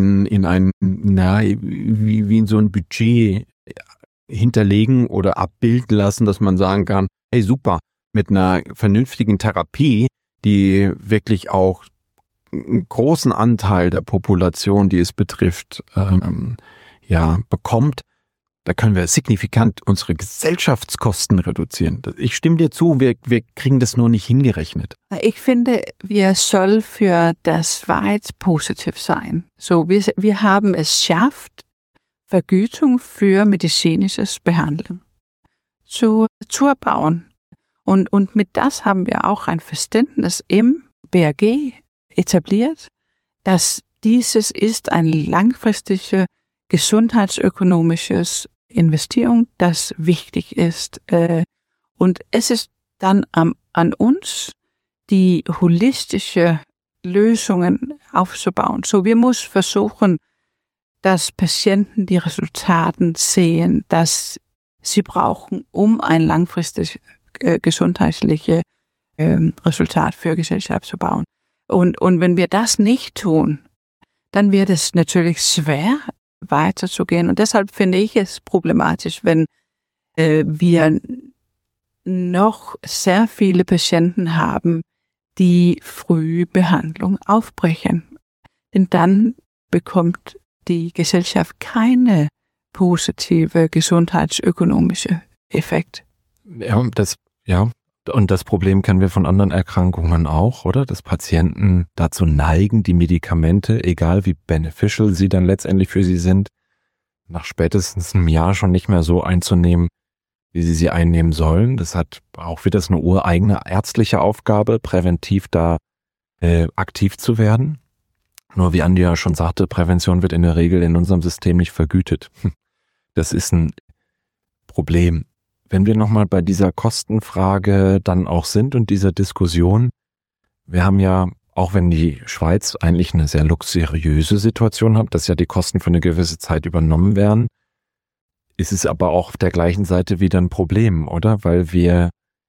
wie in so ein Budget hinterlegen oder abbilden lassen, dass man sagen kann, hey super, mit einer vernünftigen Therapie, die wirklich auch einen großen Anteil der Population, die es betrifft, bekommt, da können wir signifikant unsere Gesellschaftskosten reduzieren. Ich stimme dir zu, wir kriegen das nur nicht hingerechnet. Ich finde, wir sollen für das Schweiz positiv sein. So, wir haben es geschafft, Vergütung für medizinisches Behandeln zu erbauen. Und mit das haben wir auch ein Verständnis im BRG etabliert, dass dieses ist ein langfristige gesundheitsökonomisches Investierung, das wichtig ist. Und es ist dann an uns, die holistische Lösungen aufzubauen. So, wir müssen versuchen, dass Patienten die Resultate sehen, dass sie brauchen, um ein langfristiges gesundheitliches Resultat für Gesellschaft zu bauen. Und wenn wir das nicht tun, dann wird es natürlich schwer, weiterzugehen. Und deshalb finde ich es problematisch, wenn wir noch sehr viele Patienten haben, die Frühbehandlung aufbrechen. Denn dann bekommt die Gesellschaft keine positive gesundheitsökonomische Effekt. Und das Problem kennen wir von anderen Erkrankungen auch, oder? Dass Patienten dazu neigen, die Medikamente, egal wie beneficial sie dann letztendlich für sie sind, nach spätestens einem Jahr schon nicht mehr so einzunehmen, wie sie einnehmen sollen. Das hat auch wieder eine ureigene ärztliche Aufgabe, präventiv da aktiv zu werden. Nur wie Andi ja schon sagte, Prävention wird in der Regel in unserem System nicht vergütet. Das ist ein Problem. Wenn wir nochmal bei dieser Kostenfrage dann auch sind und dieser Diskussion, wir haben ja, auch wenn die Schweiz eigentlich eine sehr luxuriöse Situation hat, dass ja die Kosten für eine gewisse Zeit übernommen werden, ist es aber auch auf der gleichen Seite wieder ein Problem, oder? Weil wir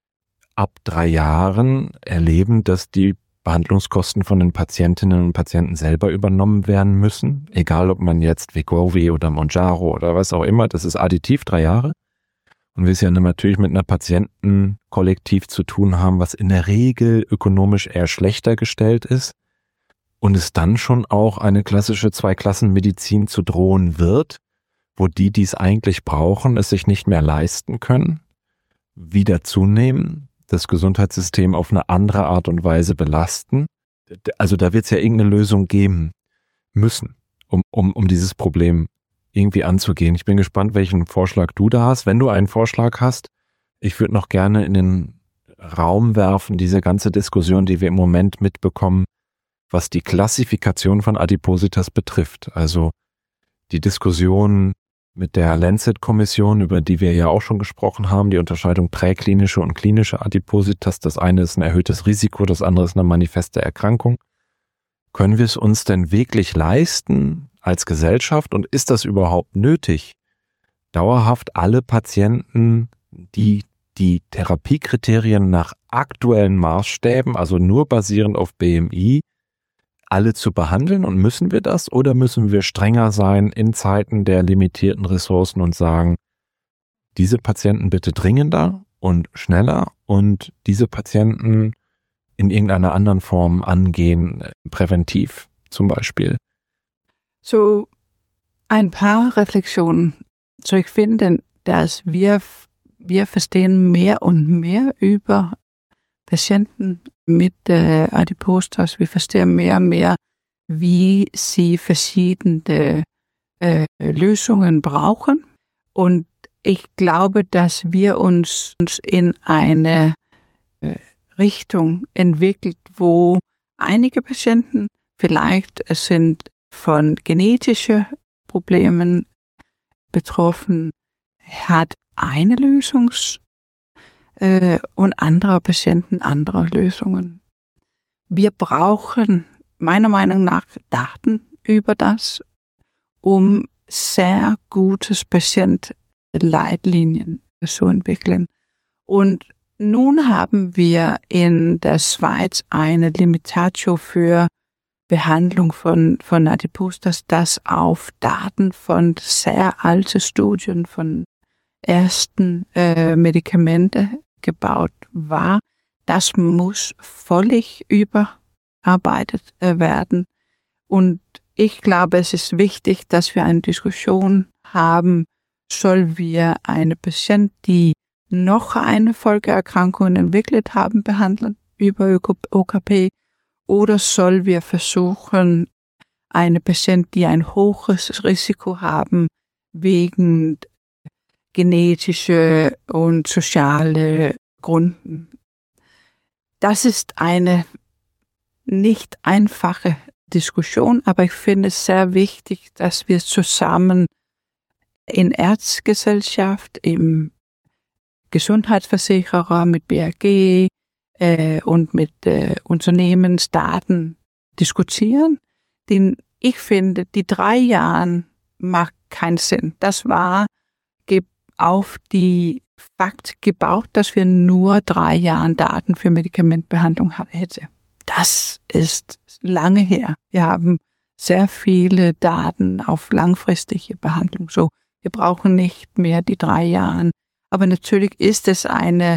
ab 3 Jahren erleben, dass die Behandlungskosten von den Patientinnen und Patienten selber übernommen werden müssen, egal ob man jetzt Wegovy oder Mounjaro oder was auch immer, das ist additiv 3 Jahre. Und wir es ja natürlich mit einer Patientenkollektiv zu tun haben, was in der Regel ökonomisch eher schlechter gestellt ist und es dann schon auch eine klassische Zweiklassenmedizin zu drohen wird, wo die es eigentlich brauchen, es sich nicht mehr leisten können, wieder zunehmen, das Gesundheitssystem auf eine andere Art und Weise belasten. Also da wird es ja irgendeine Lösung geben müssen, um dieses Problem irgendwie anzugehen. Ich bin gespannt, welchen Vorschlag du da hast. Wenn du einen Vorschlag hast, ich würde noch gerne in den Raum werfen, diese ganze Diskussion, die wir im Moment mitbekommen, was die Klassifikation von Adipositas betrifft. Also die Diskussion mit der Lancet-Kommission, über die wir ja auch schon gesprochen haben, die Unterscheidung präklinische und klinische Adipositas. Das eine ist ein erhöhtes Risiko, das andere ist eine manifeste Erkrankung. Können wir es uns denn wirklich leisten als Gesellschaft und ist das überhaupt nötig, dauerhaft alle Patienten, die Therapiekriterien nach aktuellen Maßstäben, also nur basierend auf BMI, alle zu behandeln, und müssen wir das oder müssen wir strenger sein in Zeiten der limitierten Ressourcen und sagen, diese Patienten bitte dringender und schneller und diese Patienten in irgendeiner anderen Form angehen, präventiv zum Beispiel? So ein paar Reflexionen. So ich finde, dass wir verstehen mehr und mehr über Patienten mit Adipositas. Wir verstehen mehr und mehr, wie sie verschiedene Lösungen brauchen. Und ich glaube, dass wir uns in eine Richtung entwickelt, wo einige Patienten vielleicht sind von genetischen Problemen betroffen, hat eine Lösung und andere Patienten andere Lösungen. Wir brauchen meiner Meinung nach Daten über das, um sehr gutes Patientenleitlinien zu entwickeln. Und nun haben wir in der Schweiz eine Limitatio für Behandlung von Adipositas, das auf Daten von sehr alten Studien von ersten Medikamente gebaut war. Das muss völlig überarbeitet werden. Und ich glaube, es ist wichtig, dass wir eine Diskussion haben, sollen wir eine Patient, die noch eine Folgeerkrankung entwickelt haben, behandeln über OKP, oder sollen wir versuchen, eine Patient, die ein hohes Risiko haben, wegen genetische und soziale Gründen. Das ist eine nicht einfache Diskussion, aber ich finde es sehr wichtig, dass wir zusammen in Ärztegesellschaft, im Gesundheitsversicherer, mit BAG und mit Unternehmensdaten diskutieren. Denn ich finde, die 3 Jahre macht keinen Sinn. Das war auf die Fakt gebaut, dass wir nur 3 Jahre Daten für Medikamentbehandlung hätten. Das ist lange her. Wir haben sehr viele Daten auf langfristige Behandlung. So, wir brauchen nicht mehr die 3 Jahre. Aber natürlich ist es eine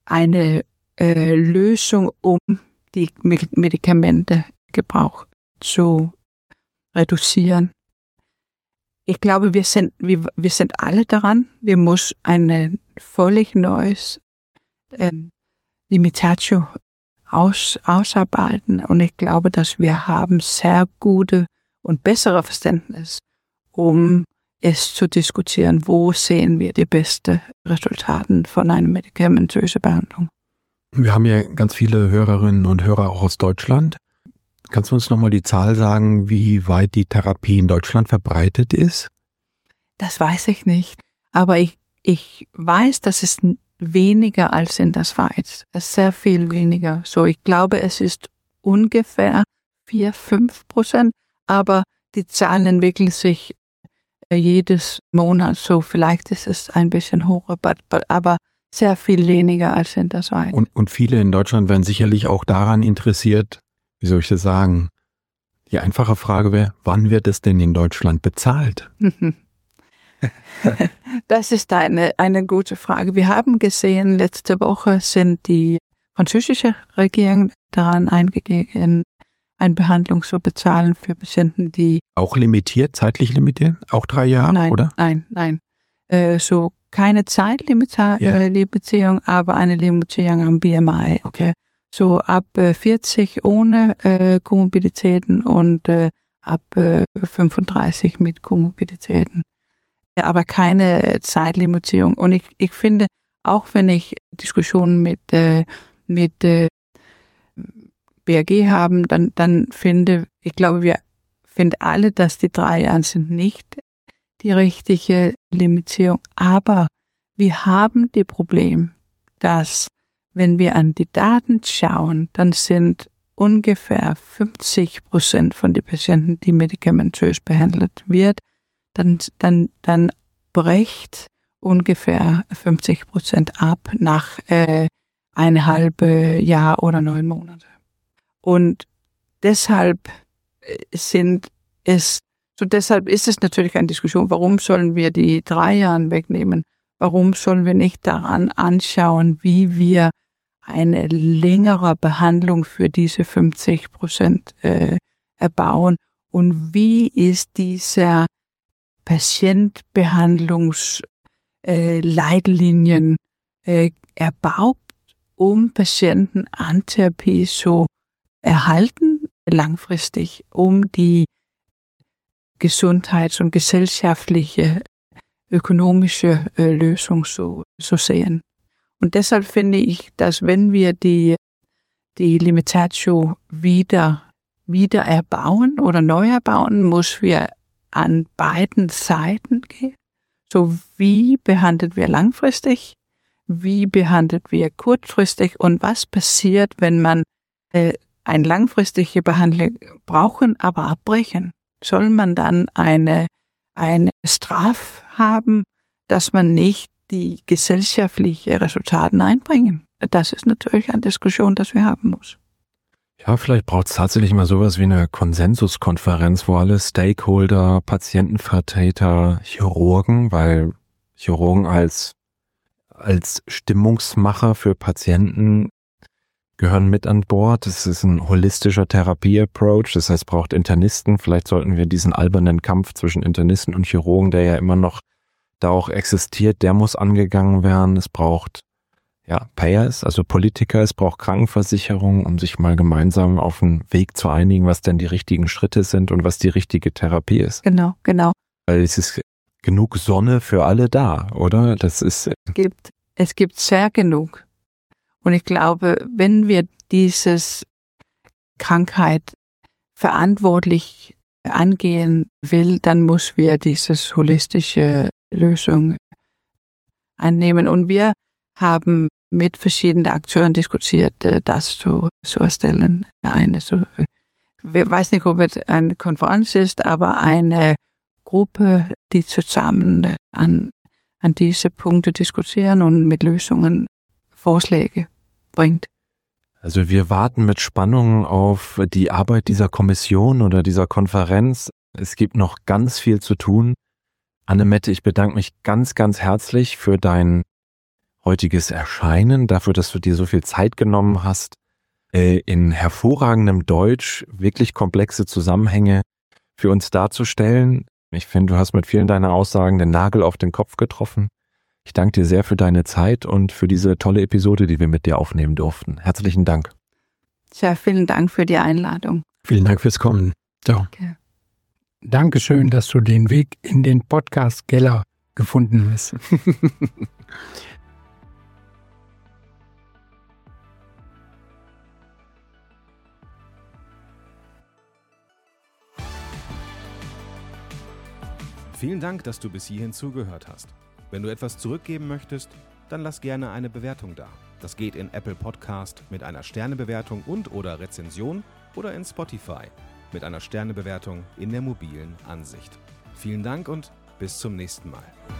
Lösung, um die Medikamentegebrauch zu reduzieren. Ich glaube, wir sind alle daran. Wir müssen ein völlig neues Limitatio ausarbeiten. Und ich glaube, dass wir haben sehr gute und bessere Verständnis, um es zu diskutieren, wo sehen wir die besten Resultate von einer medikamentösen Behandlung. Wir haben ja ganz viele Hörerinnen und Hörer auch aus Deutschland. Kannst du uns nochmal die Zahl sagen, wie weit die Therapie in Deutschland verbreitet ist? Das weiß ich nicht. Aber ich weiß, dass es weniger als in der Schweiz. Es ist sehr viel weniger. So, ich glaube, es ist ungefähr 4-5%. Aber die Zahlen entwickeln sich jedes Monat. So, vielleicht ist es ein bisschen hoch, aber sehr viel weniger als in der Schweiz. Und viele in Deutschland werden sicherlich auch daran interessiert, wie soll ich das sagen? Die einfache Frage wäre, wann wird es denn in Deutschland bezahlt? Das ist eine gute Frage. Wir haben gesehen, letzte Woche sind die französische Regierung daran eingegangen, eine Behandlung zu bezahlen für Patienten, die... Auch limitiert, zeitlich limitiert? Auch 3 Jahre, nein, oder? Nein. So keine Zeitlimitierung, aber eine Limitierung am BMI. Okay. So ab 40 ohne Komorbiditäten und ab 35 mit Komorbiditäten. Ja, aber keine Zeitlimitierung. Und ich finde, auch wenn ich Diskussionen mit BAG haben, dann ich glaube, wir finden alle, dass die 3 Jahre sind nicht die richtige Limitierung. Aber wir haben das Problem, dass wenn wir an die Daten schauen, dann sind ungefähr 50% von den Patienten, die medikamentös behandelt wird, dann bricht ungefähr 50% ab nach 1,5 Jahr oder 9 Monate. Und deshalb ist es natürlich eine Diskussion, warum sollen wir die 3 Jahre wegnehmen? Warum sollen wir nicht daran anschauen, wie wir eine längere Behandlung für diese 50% erbauen? Und wie ist dieser Patientbehandlungsleitlinien erbaut, um Patienten an Therapie zu erhalten, langfristig, um die gesundheits- und gesellschaftliche, ökonomische Lösung zu sehen. Und deshalb finde ich, dass wenn wir die Limitatio wieder erbauen oder neu erbauen, muss wir an beiden Seiten gehen. So, wie behandelt wir langfristig? Wie behandelt wir kurzfristig? Und was passiert, wenn man eine langfristige Behandlung brauchen, aber abbrechen? Soll man dann eine Strafe haben, dass man nicht die gesellschaftlichen Resultate einbringen? Das ist natürlich eine Diskussion, die wir haben müssen. Ja, vielleicht braucht es tatsächlich mal sowas wie eine Konsensuskonferenz, wo alle Stakeholder, Patientenvertreter, Chirurgen, weil Chirurgen als Stimmungsmacher für Patienten gehören mit an Bord. Das ist ein holistischer Therapie-Approach, das heißt, braucht Internisten. Vielleicht sollten wir diesen albernen Kampf zwischen Internisten und Chirurgen, der ja immer noch da auch existiert, der muss angegangen werden. Es braucht Payers, also Politiker, es braucht Krankenversicherung, um sich mal gemeinsam auf einen Weg zu einigen, was denn die richtigen Schritte sind und was die richtige Therapie ist. Genau. Weil es ist genug Sonne für alle da, oder? Es gibt sehr genug. Und ich glaube, wenn wir dieses Krankheit verantwortlich angehen will, dann muss wir diese holistische Lösung annehmen. Und wir haben mit verschiedenen Akteuren diskutiert, das zu erstellen. Ich weiß nicht, ob es eine Konferenz ist, aber eine Gruppe, die zusammen an diese Punkte diskutieren und mit Lösungen Vorschläge bringt. Also wir warten mit Spannung auf die Arbeit dieser Kommission oder dieser Konferenz. Es gibt noch ganz viel zu tun. Annemette, ich bedanke mich ganz, ganz herzlich für dein heutiges Erscheinen, dafür, dass du dir so viel Zeit genommen hast, in hervorragendem Deutsch wirklich komplexe Zusammenhänge für uns darzustellen. Ich finde, du hast mit vielen deiner Aussagen den Nagel auf den Kopf getroffen. Ich danke dir sehr für deine Zeit und für diese tolle Episode, die wir mit dir aufnehmen durften. Herzlichen Dank. Sehr vielen Dank für die Einladung. Vielen Dank fürs Kommen. Ciao. Okay. Dankeschön, dass du den Weg in den Podcast-Keller gefunden hast. Vielen Dank, dass du bis hierhin zugehört hast. Wenn du etwas zurückgeben möchtest, dann lass gerne eine Bewertung da. Das geht in Apple Podcast mit einer Sternebewertung und/oder Rezension oder in Spotify mit einer Sternebewertung in der mobilen Ansicht. Vielen Dank und bis zum nächsten Mal.